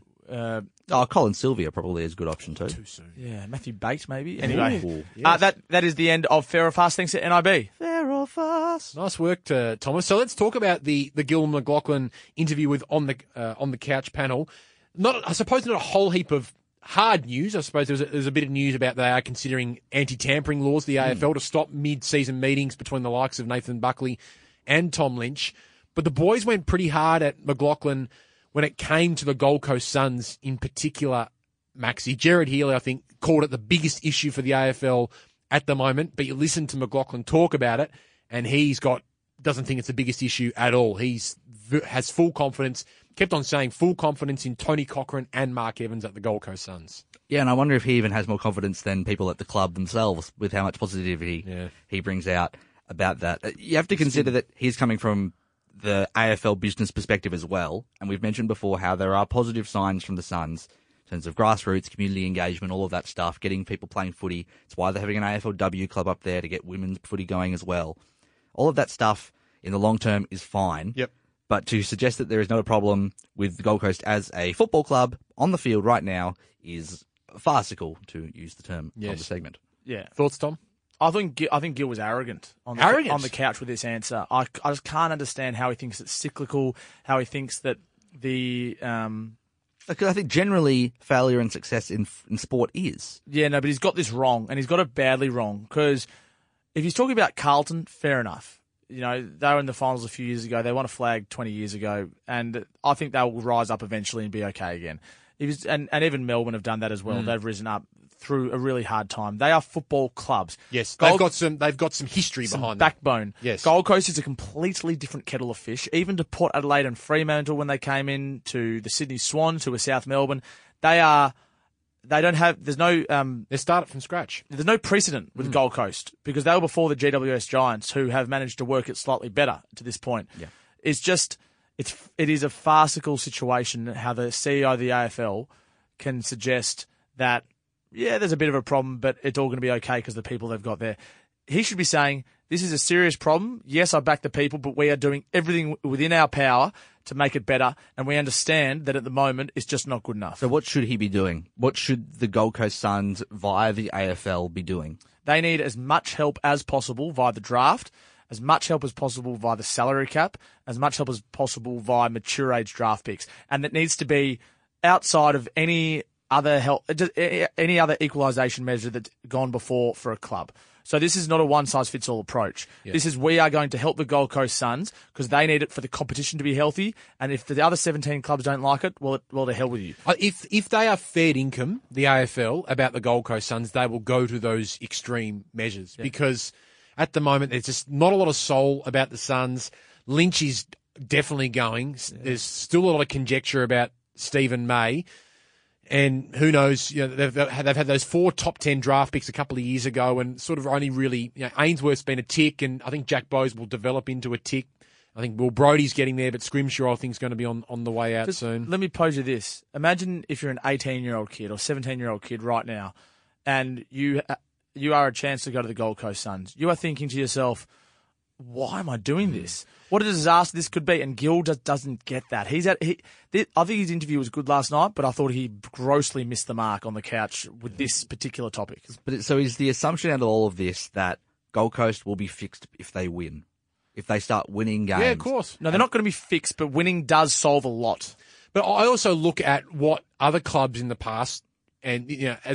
S4: Colin Sylvia probably is a good option too.
S2: Too soon.
S3: Yeah, Matthew Bates maybe. Anyway,
S4: Ooh, yes.
S3: that is the end of Fair or Fast thanks to NIB.
S4: Fair or fast.
S2: Nice work, Thomas. So let's talk about the Gil McLachlan interview with on the couch panel. I suppose not a whole heap of hard news. I suppose there's a bit of news about they are considering anti-tampering laws, the AFL, to stop mid-season meetings between the likes of Nathan Buckley and Tom Lynch. But the boys went pretty hard at McLachlan when it came to the Gold Coast Suns in particular, Maxie. Gerard Healy, I think, called it the biggest issue for the AFL at the moment, but you listen to McLachlan talk about it, and doesn't think it's the biggest issue at all. Has full confidence, kept on saying full confidence in Tony Cochrane and Mark Evans at the Gold Coast Suns.
S4: Yeah, and I wonder if he even has more confidence than people at the club themselves with how much positivity he brings out about that. You have to consider that he's coming from the AFL business perspective as well, and we've mentioned before how there are positive signs from the Suns in terms of grassroots, community engagement, all of that stuff, getting people playing footy. It's why they're having an AFLW club up there to get women's footy going as well. All of that stuff in the long term is fine.
S2: Yep.
S4: But to suggest that there is not a problem with the Gold Coast as a football club on the field right now is farcical, to use the term of the segment.
S3: Yeah.
S2: Thoughts, Tom?
S3: I think Gil was arrogant on the couch with this answer. I just can't understand how he thinks it's cyclical, how he thinks that the...
S4: Because I think generally failure and success in sport is.
S3: Yeah, no, but he's got this wrong, and he's got it badly wrong. Because if he's talking about Carlton, fair enough. They were in the finals a few years ago. They won a flag 20 years ago, and I think they will rise up eventually and be okay again. And even Melbourne have done that as well. They've risen up through a really hard time. They are football clubs.
S2: Yes, they've got some history behind them.
S3: Backbone.
S2: Yes. Gold
S3: Gold Coast is a completely different kettle of fish. Even to Port Adelaide and Fremantle when they came in, to the Sydney Swans, who were South Melbourne, they don't have. There's no.
S2: They started from scratch.
S3: There's no precedent with Gold Coast because they were before the GWS Giants, who have managed to work it slightly better to this point.
S4: Yeah.
S3: It's it is a farcical situation how the CEO of the AFL can suggest that, yeah, there's a bit of a problem, but it's all going to be okay because the people they've got there. He should be saying, this is a serious problem. Yes, I back the people, but we are doing everything within our power to make it better, and we understand that at the moment it's just not good enough.
S4: So what should he be doing? What should the Gold Coast Suns via the AFL be doing?
S3: They need as much help as possible via the draft, as much help as possible via the salary cap, as much help as possible via mature age draft picks. And that needs to be outside of any other help, any other equalisation measure that's gone before for a club. So this is not a one-size-fits-all approach. Yeah. This is we are going to help the Gold Coast Suns because they need it for the competition to be healthy. And if the other 17 clubs don't like it, well, to hell with you.
S2: If they are fed income, the AFL, about the Gold Coast Suns, they will go to those extreme measures because at the moment there's just not a lot of soul about the Suns. Lynch is definitely going. Yeah. There's still a lot of conjecture about Stephen May. And who knows, they've had those 4 top 10 draft picks a couple of years ago and sort of only really, Ainsworth's been a tick and I think Jack Bowes will develop into a tick. I think Will Brodie's getting there, but Scrimshaw I think is going to be on the way out soon.
S3: Let me pose you this. Imagine if you're an 18-year-old kid or 17-year-old kid right now and you are a chance to go to the Gold Coast Suns. You are thinking to yourself, why am I doing this? What a disaster this could be. And Gill just doesn't get that. I think his interview was good last night, but I thought he grossly missed the mark on the couch with this particular topic.
S4: But so is the assumption out of all of this that Gold Coast will be fixed if they win? If they start winning games?
S2: Yeah, of course.
S3: No, they're not going to be fixed, but winning does solve a lot.
S2: But I also look at what other clubs in the past, and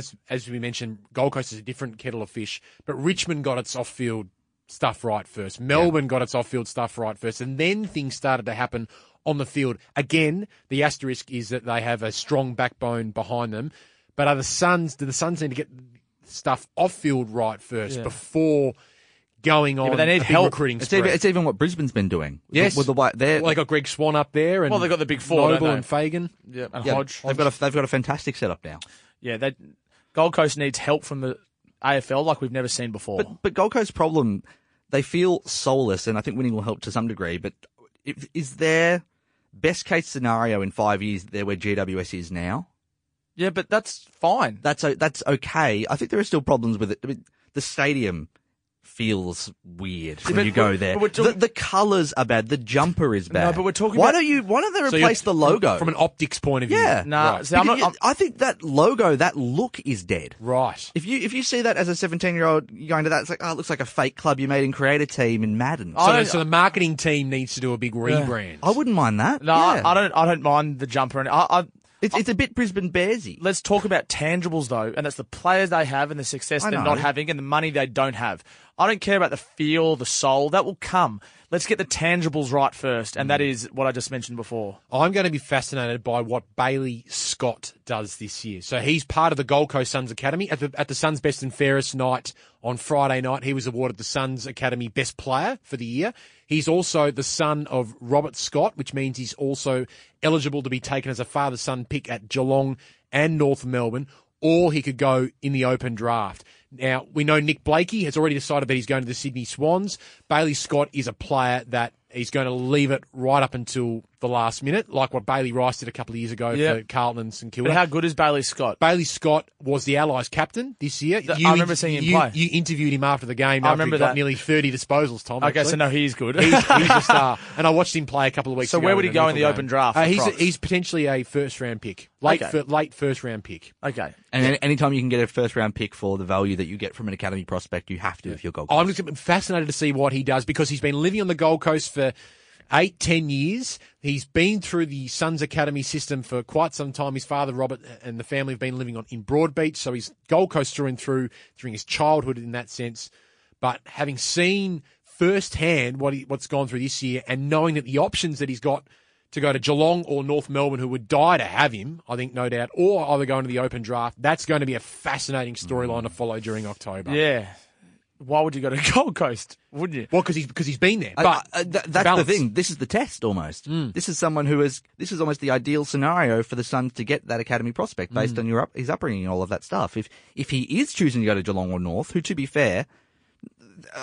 S2: as we mentioned, Gold Coast is a different kettle of fish, but Richmond got its off-field stuff right first. Melbourne got its off-field stuff right first, and then things started to happen on the field. Again, the asterisk is that they have a strong backbone behind them. But do the Suns need to get stuff off-field right first before going on?
S3: But they need help.
S2: Recruiting
S4: it's even what Brisbane's been doing.
S2: Yes,
S4: with the way
S2: they got Greg Swan up there, and
S3: they got the big 4,
S2: Noble and Fagan,
S3: and Hodge.
S4: They've got a fantastic setup now.
S3: Yeah, Gold Coast needs help from the AFL like we've never seen before.
S4: But Gold Coast's problem, they feel soulless, and I think winning will help to some degree. But is their best case scenario in 5 years there where GWS is now?
S3: Yeah, but that's fine.
S4: That's okay. I think there are still problems with it. I mean, the stadium feels weird when you go there. The colours are bad. The jumper is bad.
S3: No, but we're talking
S4: Why don't they replace the logo?
S2: From an optics point of view?
S4: Yeah.
S3: Nah,
S4: right. I think that logo, that look is dead.
S2: Right.
S4: If you see that as a 17-year-old going to that, it's like, it looks like a fake club you made in Creator Team in Madden.
S2: So the marketing team needs to do a big rebrand.
S4: I wouldn't mind that.
S3: No,
S4: yeah.
S3: I don't mind the jumper. And
S4: It's a bit Brisbane Bearsy.
S3: Let's talk about tangibles, though, and that's the players they have and the success they're not having and the money they don't have. I don't care about the feel, the soul. That will come. Let's get the tangibles right first, and that is what I just mentioned before.
S2: I'm going to be fascinated by what Bailey Scott does this year. So he's part of the Gold Coast Suns Academy. At the Suns Best and Fairest night on Friday night, he was awarded the Suns Academy Best Player for the year. He's also the son of Robert Scott, which means he's also eligible to be taken as a father-son pick at Geelong and North Melbourne, or he could go in the open draft. Now, we know Nick Blakey has already decided that he's going to the Sydney Swans. Bailey Scott is a player that he's going to leave it right up until the last minute, like what Bailey Rice did a couple of years ago for Carlton and St Kilda.
S3: But how good is Bailey Scott?
S2: Bailey Scott was the Allies captain this year.
S3: I remember seeing him play.
S2: You interviewed him after the game.
S3: I remember
S2: he got nearly 30 disposals, Tom.
S3: Okay, so no, he's good.
S2: He's a star. And I watched him play a couple of weeks ago.
S3: So where would he go in the open draft?
S2: He's potentially a first-round pick. Late first-round pick.
S3: Okay.
S4: And anytime you can get a first-round pick for the value that you get from an academy prospect, you have to if you're Gold Coast.
S2: I'm just fascinated to see what he does because he's been living on the Gold Coast for 8-10 years. He's been through the Suns Academy system for quite some time. His father, Robert, and the family have been living in Broadbeach, so he's Gold Coast through and through during his childhood in that sense. But having seen firsthand what's gone through this year and knowing that the options that he's got to go to Geelong or North Melbourne, who would die to have him, I think, no doubt, or either going to the open draft, that's going to be a fascinating storyline to follow during October.
S3: Yeah. Why would you go to Gold Coast? Wouldn't you?
S2: Well, because he's been there. But
S4: that's the thing. This is the test almost. This is someone this is almost the ideal scenario for the Suns to get that academy prospect based on his upbringing and all of that stuff. If he is choosing to go to Geelong or North, who, to be fair,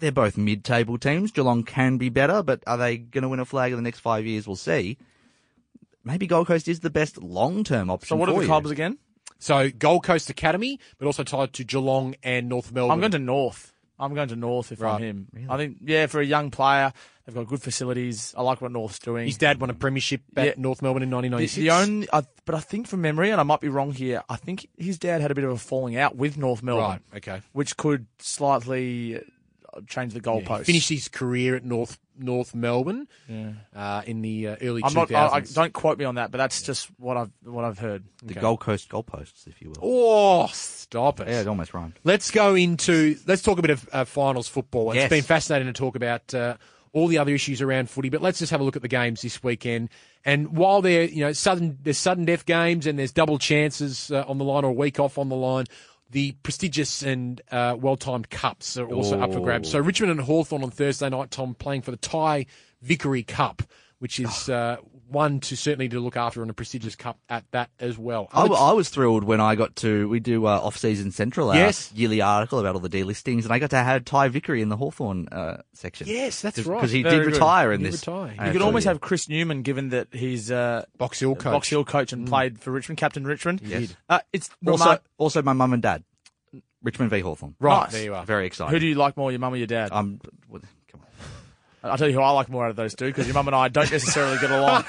S4: they're both mid-table teams. Geelong can be better, but are they going to win a flag in the next 5 years? We'll see. Maybe Gold Coast is the best long-term option.
S3: So what are
S4: for
S3: the
S4: you.
S3: clubs again?
S2: So Gold Coast Academy, but also tied to Geelong and North Melbourne.
S3: I'm going to North. I'm going to North if
S2: Right.
S3: I'm him.
S4: Really?
S3: I think, for a young player, they've got good facilities. I like what North's doing.
S2: His dad won a premiership at North Melbourne in
S3: The
S2: 1996.
S3: but I think from memory, and I might be wrong here, I think his dad had a bit of a falling out with North Melbourne,
S2: Right, okay.
S3: which could slightly change the goalposts.
S2: Finished his career at North Melbourne in the early
S3: I'm
S2: 2000s.
S3: not. Don't quote me on that, but that's just what I've heard.
S4: The Gold Coast goalposts, if you will.
S2: Oh, stop it.
S4: Yeah, it almost rhymed.
S2: Let's talk a bit of finals football.
S4: Yes.
S2: It's been fascinating to talk about all the other issues around footy, but let's just have a look at the games this weekend. And while there's sudden death games and there's double chances on the line or a week off on the line, the prestigious and well-timed cups are also up for grabs. So Richmond and Hawthorn on Thursday night, Tom, playing for the Ty Vickery Cup, which is one certainly to look after, and a prestigious cup at that as well.
S4: I was thrilled when I got to, we do Off-Season Central, our
S2: Yes.
S4: yearly article about all the delistings, and I got to have Ty Vickery in the Hawthorn section.
S2: Yes, that's right.
S4: Because he
S3: Very
S4: did
S3: good.
S4: retire in
S2: He
S4: this.
S2: retired.
S3: You could almost have Chris Newman, given that he's
S2: Box Hill coach.
S3: Box Hill coach and played for Richmond, captain Richmond.
S4: Yes.
S3: It's
S4: Also my mum and dad. Richmond v Hawthorn.
S2: Right,
S3: Nice.
S2: there you are.
S4: Very exciting.
S3: Who do you like more, your mum or your dad?
S4: Come on.
S3: I'll tell you who I like more out of those two, because your mum and I don't necessarily get along.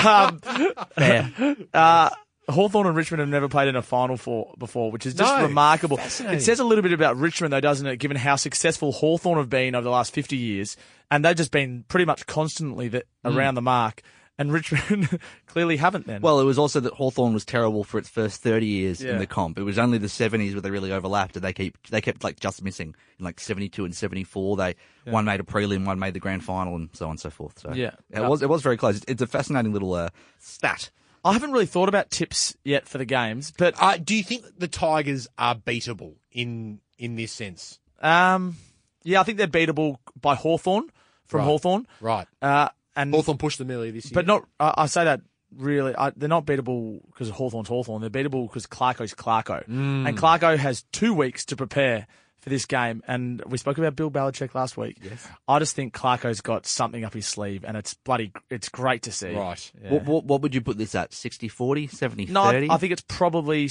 S4: Fair.
S3: Hawthorn and Richmond have never played in a final before, which is just
S2: No,
S3: remarkable.
S2: fascinating.
S3: It says a little bit about Richmond, though, doesn't it, given how successful Hawthorn have been over the last 50 years, and they've just been pretty much constantly around the mark, and Richmond clearly haven't then.
S4: Well, it was also that Hawthorn was terrible for its first 30 years in
S3: Yeah.
S4: the comp. It was only the 70s where they really overlapped, and they kept like just missing in like 72 and 74. One made a prelim, one made the grand final, and so on and so forth. So
S3: Yeah.
S4: it was very close. It's a fascinating little stat.
S3: I haven't really thought about tips yet for the games, but
S2: Do you think the Tigers are beatable in this sense?
S3: I think they're beatable by Hawthorn from
S2: Right.
S3: Hawthorn.
S2: Right.
S3: And
S2: Hawthorn pushed them earlier this year.
S3: But not. I say that really. They're not beatable because Hawthorn's Hawthorn. They're beatable because Clarko's Clarko, and Clarko has 2 weeks to prepare for this game. And we spoke about Bill Belichick last week. Yes. I just think Clarko's got something up his sleeve, and it's great to see.
S2: Right.
S3: Yeah.
S4: What would you put this at? 60-40, 70-30?
S3: No, I think it's probably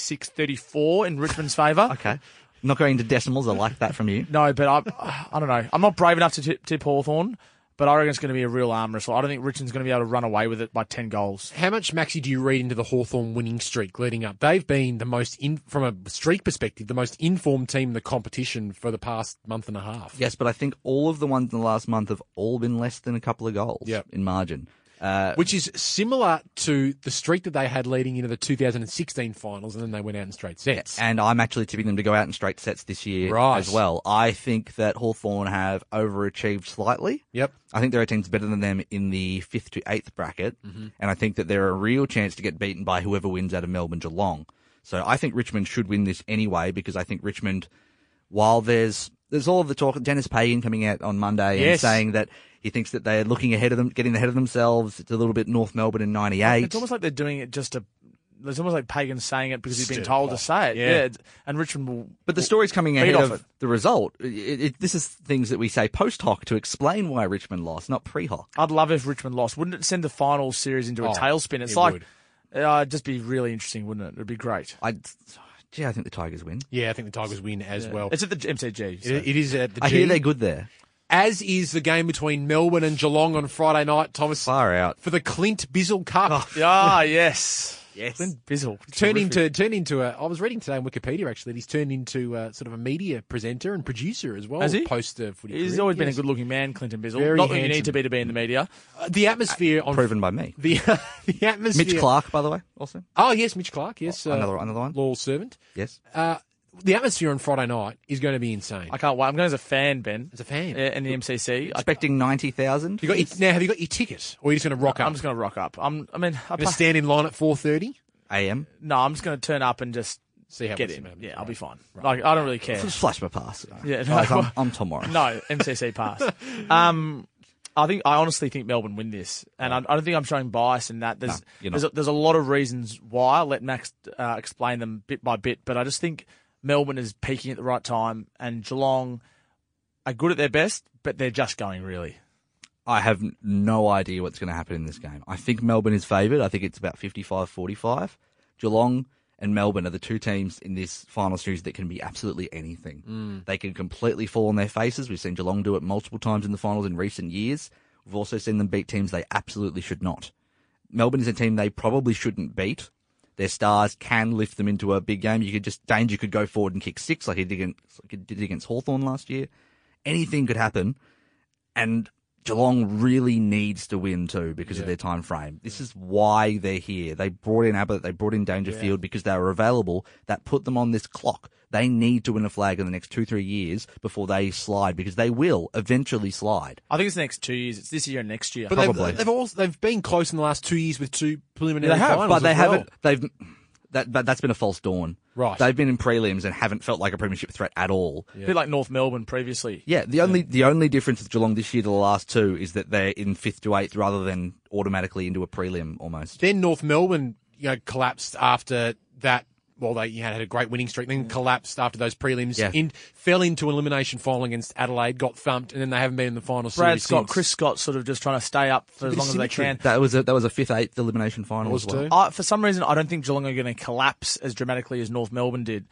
S3: 66-34 in Richmond's favour.
S4: Okay. Not going to decimals. I like that from you.
S3: No, but I don't know. I'm not brave enough to tip Hawthorn, but I reckon it's going to be a real arm wrestle. I don't think Richmond's going to be able to run away with it by 10 goals.
S2: How much, Maxi, do you read into the Hawthorn winning streak leading up? They've been the most, from a streak perspective, the most informed team in the competition for the past month and a half.
S4: Yes, but I think all of the ones in the last month have all been less than a couple of goals in margin.
S2: Which is similar to the streak that they had leading into the 2016 finals, and then they went out in straight sets.
S4: And I'm actually tipping them to go out in straight sets this year
S2: Right.
S4: as well. I think that Hawthorn have overachieved slightly.
S2: Yep.
S4: I think there are teams better than them in the 5th to 8th bracket, and I think that they're a real chance to get beaten by whoever wins out of Melbourne Geelong. So I think Richmond should win this anyway, because I think Richmond, while there's all of the talk, Dennis Pagan coming out on Monday and
S2: Yes.
S4: saying that he thinks that they're looking ahead of them, getting ahead of themselves. It's a little bit North Melbourne in 98.
S3: It's almost like they're doing it just to. It's almost like Pagan's saying it because he's been
S2: Stir
S3: told
S2: pot.
S3: to say it.
S2: Yeah.
S3: And Richmond will.
S4: But the story's coming
S3: Beat
S4: ahead
S3: off
S4: of
S3: it.
S4: the result. This is things that we say post hoc to explain why Richmond lost, not pre hoc.
S3: I'd love if Richmond lost. Wouldn't it send the final series into a
S2: Oh,
S3: tailspin? It's
S2: it
S3: like.
S2: would.
S3: It'd just be really interesting, wouldn't it? It'd be great.
S4: I think the Tigers win.
S2: Yeah, I think the Tigers win as well.
S3: It's at the MCG. So.
S2: It is at the
S4: I
S2: G.
S4: hear they're good there.
S2: As is the game between Melbourne and Geelong on Friday night, Thomas,
S4: Far out.
S2: for the Clint Bizzle Cup.
S3: Yes.
S4: Yes.
S3: Clint Bizzle.
S2: Turned into a. I was reading today on Wikipedia actually that he's turned into sort of a media presenter and producer as well.
S3: Has he?
S2: Post footy.
S3: He's
S2: career.
S3: always been a
S2: Yes.
S3: good-looking man, Clinton Bizzle.
S2: Very
S3: Not that you
S2: handsome.
S3: need to be in the media.
S2: The atmosphere on
S4: Proven by me.
S2: the atmosphere.
S4: Mitch Clark, by the way, also.
S2: Oh yes, Mitch Clark. Yes,
S4: Another one.
S2: loyal servant.
S4: Yes.
S2: The atmosphere on Friday night is going to be insane.
S3: I can't wait. I'm going as a fan, Ben.
S2: As a fan,
S3: In the MCC.
S4: Expecting 90,000.
S2: have you got your ticket, or are you just going to rock up?
S3: I'm just going to rock up.
S2: going to stand in line at 4:30.
S4: AM.
S3: No, I'm just going to turn up and just
S2: See how
S3: get
S2: much
S3: in.
S2: happens.
S3: Yeah, I'll be fine. Like, I don't really care.
S4: Just flash my pass.
S3: Yeah,
S4: Guys,
S3: no.
S4: I'm Tom Morris.
S3: No, MCC pass. I honestly think Melbourne win this, and I don't think I'm showing bias in that.
S4: you're not.
S3: There's a lot of reasons why. I'll let Max explain them bit by bit, but I just think Melbourne is peaking at the right time, and Geelong are good at their best, but they're just going really.
S4: I have no idea what's going to happen in this game. I think Melbourne is favoured. I think it's about 55-45. Geelong and Melbourne are the two teams in this final series that can be absolutely anything. They can completely fall on their faces. We've seen Geelong do it multiple times in the finals in recent years. We've also seen them beat teams they absolutely should not. Melbourne is a team they probably shouldn't beat. Their stars can lift them into a big game. Danger could go forward and kick 6 like he did against Hawthorn last year. Anything could happen. And Geelong really needs to win too because of their time frame. This is why they're here. They brought in Abbott, they brought in Dangerfield because they were available. That put them on this clock. They need to win a flag in the next 2-3 years before they slide because they will eventually slide.
S3: I think it's the next 2 years. It's this year and next year.
S2: But
S4: Probably.
S2: they've been close in the last 2 years with 2 preliminary finals.
S4: But they
S2: as well.
S4: haven't. That's been a false dawn.
S2: Right.
S4: They've been in prelims and haven't felt like a premiership threat at all.
S3: A bit like North Melbourne previously.
S4: Yeah, the only difference with Geelong this year to the last two is that they're in 5th to 8th rather than automatically into a prelim almost.
S2: Then North Melbourne, collapsed after that. Well, they had a great winning streak, then collapsed after those prelims.
S4: Yeah.
S2: Fell into an elimination final against Adelaide, got thumped, and then they haven't been in the final
S3: Brad
S2: series
S3: Scott,
S2: since.
S3: Chris Scott sort of just trying to stay up for as
S2: bit of
S3: long as they
S2: symmetry.
S3: can.
S4: That was a 5th, 8th elimination final
S2: Was
S4: as well.
S2: too.
S3: For some reason, I don't think Geelong are going to collapse as dramatically as North Melbourne did.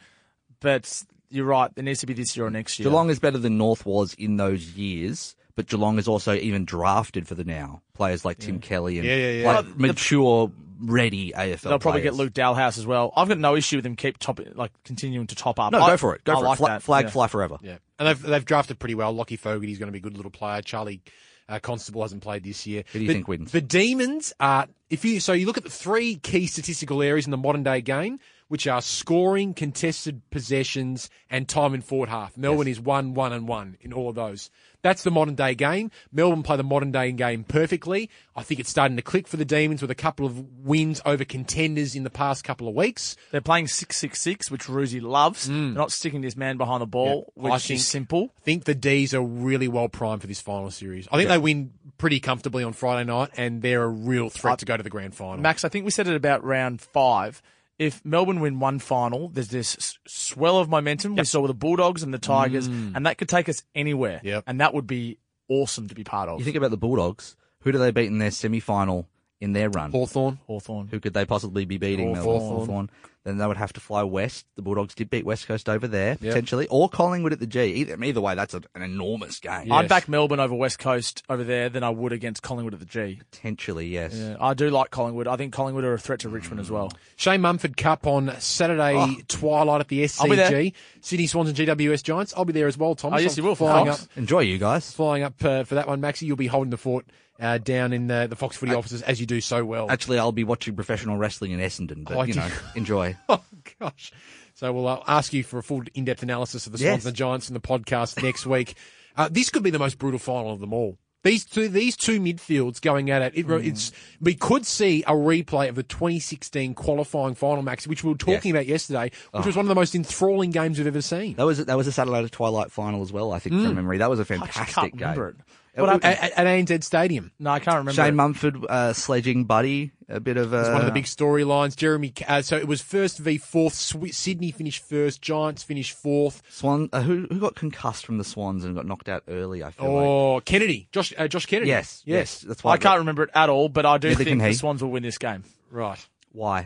S3: But you're right, it needs to be this year or next year.
S4: Geelong is better than North was in those years, but Geelong is also even drafted for the now. Players like Tim Kelly and like mature, ready AFL
S3: They'll probably
S4: players.
S3: get Luke Dalhouse as well. I've got no issue with them continuing to top up.
S4: No, go for it. Go
S3: I
S4: for
S3: like
S4: it.
S3: that.
S4: Flag
S3: Yeah.
S4: fly forever.
S2: Yeah, and they've drafted pretty well. Lockie Fogarty's going to be a good little player. Charlie Constable hasn't played this year.
S4: Who do you think wins?
S2: The Demons are you look at the 3 key statistical areas in the modern day game, which are scoring, contested possessions, and time in forward half. Melbourne is 1, 1, and 1 in all of those. That's the modern day game. Melbourne play the modern day game perfectly. I think it's starting to click for the Demons with a couple of wins over contenders in the past couple of weeks.
S3: They're playing 6-6-6, which Ruzi loves. They're not sticking this man behind the ball,
S2: I
S3: which is simple.
S2: I think the Ds are really well primed for this final series. I think they win pretty comfortably on Friday night, and they're a real threat to go to the grand final.
S3: Max, I think we said it about round 5. If Melbourne win one final, there's this swell of momentum we saw with the Bulldogs and the Tigers, and that could take us anywhere.
S2: Yep.
S3: And that would be awesome to be part of.
S4: You think about the Bulldogs. Who do they beat in their semi-final in their run?
S2: Hawthorn.
S4: Who could they possibly be beating? Melbourne?
S2: Hawthorn.
S4: Then they would have to fly west. The Bulldogs did beat West Coast over there, potentially. Or Collingwood at the G. Either way, that's an enormous game.
S2: Yeah.
S3: I'd back Melbourne over West Coast over there than I would against Collingwood at the G.
S4: Potentially, yes.
S3: Yeah, I do like Collingwood. I think Collingwood are a threat to Richmond as well.
S2: Shane Mumford Cup on Saturday twilight at the
S3: I'll be there.
S2: SCG. Sydney Swans and GWS Giants. I'll be there as well, Thomas.
S3: Oh, yes, you will.
S2: Flying
S3: Fox.
S2: up,
S4: Enjoy, you guys.
S2: for that one, Maxie. You'll be holding the fort down in the Fox Footy offices as you do so well.
S4: Actually, I'll be watching professional wrestling in Essendon, but,
S2: Oh, I do.
S4: enjoy.
S2: Oh, gosh. So we'll ask you for a full in-depth analysis of the Swans
S4: Yes.
S2: and the Giants in the podcast next week. This could be the most brutal final of them all. These two midfields going at it. We could see a replay of the 2016 qualifying final, Max, which we were talking about yesterday, which was one of the most enthralling games we've ever seen.
S4: That was a Saturday Twilight final as well, I think, from memory. That was a
S3: I
S4: fantastic
S3: can't
S4: game.
S3: remember it.
S2: What happened? At ANZ Stadium.
S3: No, I can't remember.
S4: Shane
S3: it.
S4: Mumford sledging Buddy, a bit of
S2: It's one of the big storylines. So it was first v fourth. Sydney finished first. Giants finished fourth.
S4: Swan. Who got concussed from the Swans and got knocked out early? I feel like.
S2: Oh, Kennedy. Josh Kennedy.
S4: Yes. That's why.
S3: I can't remember it at all, but I do
S4: Neither
S3: think
S4: can he.
S3: the Swans will win this game.
S2: Right.
S4: Why?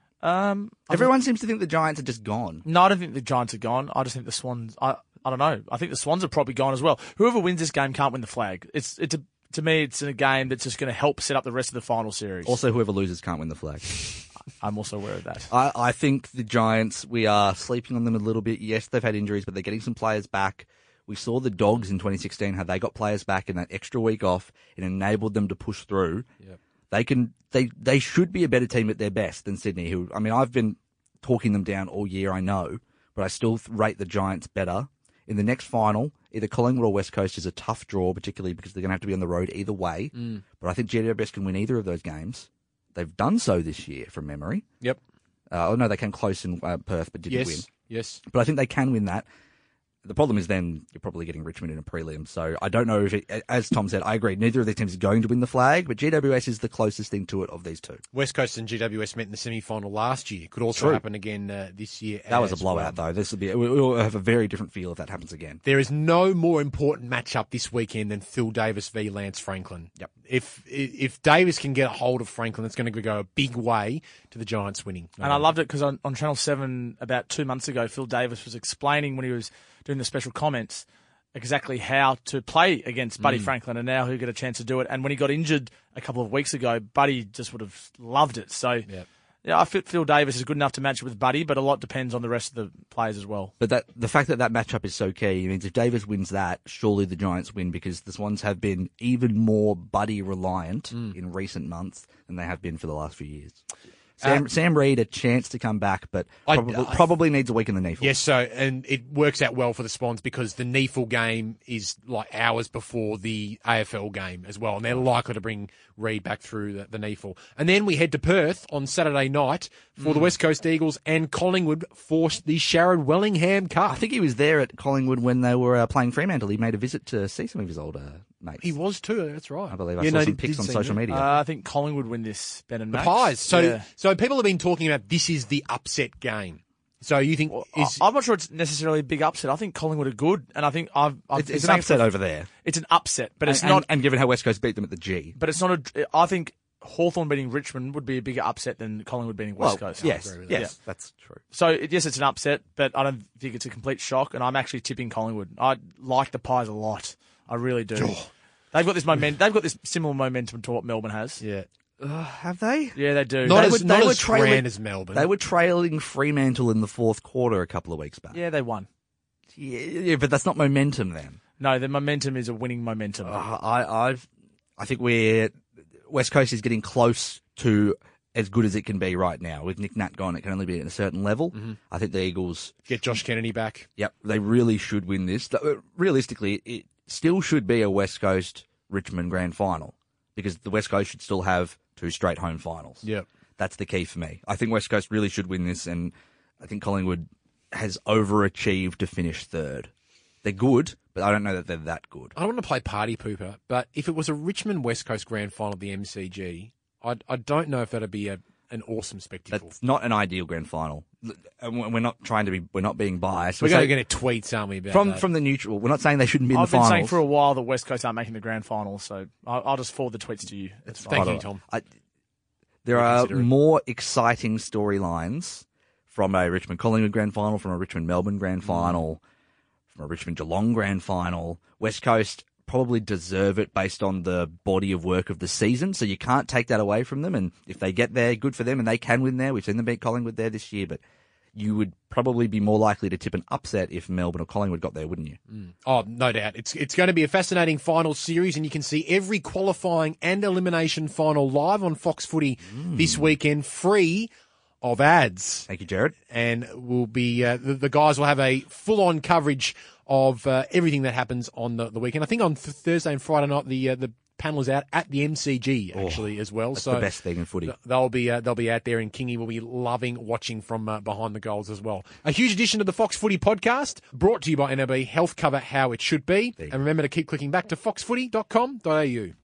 S3: Everyone.
S4: Everyone seems to think the Giants are just gone.
S3: No, I don't think the Giants are gone. I just think the Swans. I don't know. I think the Swans are probably gone as well. Whoever wins this game can't win the flag. To me, it's a game that's just going to help set up the rest of the final series.
S4: Also, whoever loses can't win the flag.
S3: I'm also aware of that.
S4: I think the Giants, we are sleeping on them a little bit. Yes, they've had injuries, but they're getting some players back. We saw the Dogs in 2016, how they got players back in that extra week off. It enabled them to push through.
S2: Yep.
S4: They should be a better team at their best than Sydney, who, I mean, I've been talking them down all year, I know, but I still rate the Giants better. In the next final, either Collingwood or West Coast is a tough draw, particularly because they're going to have to be on the road either way. But I think GWS can win either of those games. They've done so this year, from memory.
S2: Yep.
S4: No, they came close in Perth, but didn't win.
S2: Yes.
S4: But I think they can win that. The problem is then you're probably getting Richmond in a prelim. So I don't know if it, as Tom said, I agree, neither of these teams is going to win the flag, but GWS is the closest thing to it of these two.
S2: West Coast and GWS met in the semi-final last year. Could also happen again this year.
S4: That was a blowout, though. This will be. We'll have a very different feel if that happens again.
S2: There is no more important matchup this weekend than Phil Davis v Lance Franklin.
S4: Yep.
S2: If Davis can get a hold of Franklin, it's going to go a big way to the Giants winning.
S3: And I loved it because on Channel 7 about 2 months ago, Phil Davis was explaining when he was doing the special comments exactly how to play against Buddy Franklin and now he'll get a chance to do it. And when he got injured a couple of weeks ago, Buddy just would have loved it. So, yeah, I think Phil Davis is good enough to match it with Buddy, but a lot depends on the rest of the players as well.
S4: But the fact that matchup is so key means if Davis wins that, surely the Giants win because the Swans have been even more Buddy reliant in recent months than they have been for the last few years. Sam Reid, a chance to come back, but probably needs a week in the NEAFL.
S2: Yes, and it works out well for the Swans because the NEAFL game is like hours before the AFL game as well, and they're likely to bring Reid back through the NEAFL. And then we head to Perth on Saturday night for the West Coast Eagles and Collingwood for the Sharrod Wellingham Cup.
S4: I think he was there at Collingwood when they were playing Fremantle. He made a visit to see some of his older mates.
S2: He was too, that's right.
S4: I believe I saw some pics on social media.
S3: I think Collingwood win this, Ben and
S2: The
S3: Max.
S2: Pies. So people have been talking about this is the upset game. So you think
S3: I'm not sure it's necessarily a big upset. I think Collingwood are good, and I think
S4: it's an upset over there.
S3: It's an upset, but it's
S4: and,
S3: not.
S4: And given how West Coast beat them at the G,
S3: But it's not a. I think Hawthorn beating Richmond would be a bigger upset than Collingwood beating West Coast.
S4: Yes, that's true.
S3: So yes, it's an upset, but I don't think it's a complete shock. And I'm actually tipping Collingwood. I like the Pies a lot. I really do. They've got this momentum. They've got this similar momentum to what Melbourne has.
S2: Yeah.
S4: Have they?
S3: Yeah, they do.
S2: Not as grand as Melbourne.
S4: They were trailing Fremantle in the fourth quarter a couple of weeks back.
S3: Yeah, they won.
S4: Yeah, but that's not momentum then.
S3: No, the momentum is a winning momentum.
S4: I think West Coast is getting close to as good as it can be right now. With Nick Nat gone, it can only be at a certain level. I think the Eagles
S2: get Josh Kennedy back.
S4: Yep, they really should win this. Realistically, it still should be a West Coast Richmond grand final because the West Coast should still have 2 straight home finals.
S2: Yep.
S4: That's the key for me. I think West Coast really should win this, and I think Collingwood has overachieved to finish third. They're good, but I don't know that they're that good.
S2: I don't want to play party pooper, but if it was a Richmond West Coast grand final of the MCG, I don't know if that'd be an awesome spectacle.
S4: That's not an ideal grand final. We're not being biased.
S2: We're going to get tweets, aren't we, about
S4: from the neutral. We're not saying they shouldn't be in the
S3: I've
S4: finals.
S3: been saying for a while that West Coast aren't making the grand final, so I'll just forward the tweets to you. It's fine.
S2: Thank you, Tom.
S4: There are more exciting storylines from a Richmond Collingwood grand final, from a Richmond Melbourne grand final, from a Richmond Geelong grand final. West Coast probably deserve it based on the body of work of the season, so you can't take that away from them. And if they get there, good for them, and they can win there. We've seen them beat Collingwood there this year, but you would probably be more likely to tip an upset if Melbourne or Collingwood got there, wouldn't you?
S2: Oh, no doubt. It's going to be a fascinating final series, and you can see every qualifying and elimination final live on Fox Footy this weekend, free of ads.
S4: Thank you, Jared.
S2: And we'll be the guys will have a full-on coverage of everything that happens on the weekend. I think on Thursday and Friday night the panel is out at the MCG actually as well.
S4: That's
S2: so
S4: the best thing in footy.
S2: They'll be out there, and Kingy will be loving watching from behind the goals as well. A huge edition of the Fox Footy podcast brought to you by NAB Health Cover, how it should be. And remember to keep clicking back to foxfooty.com.au.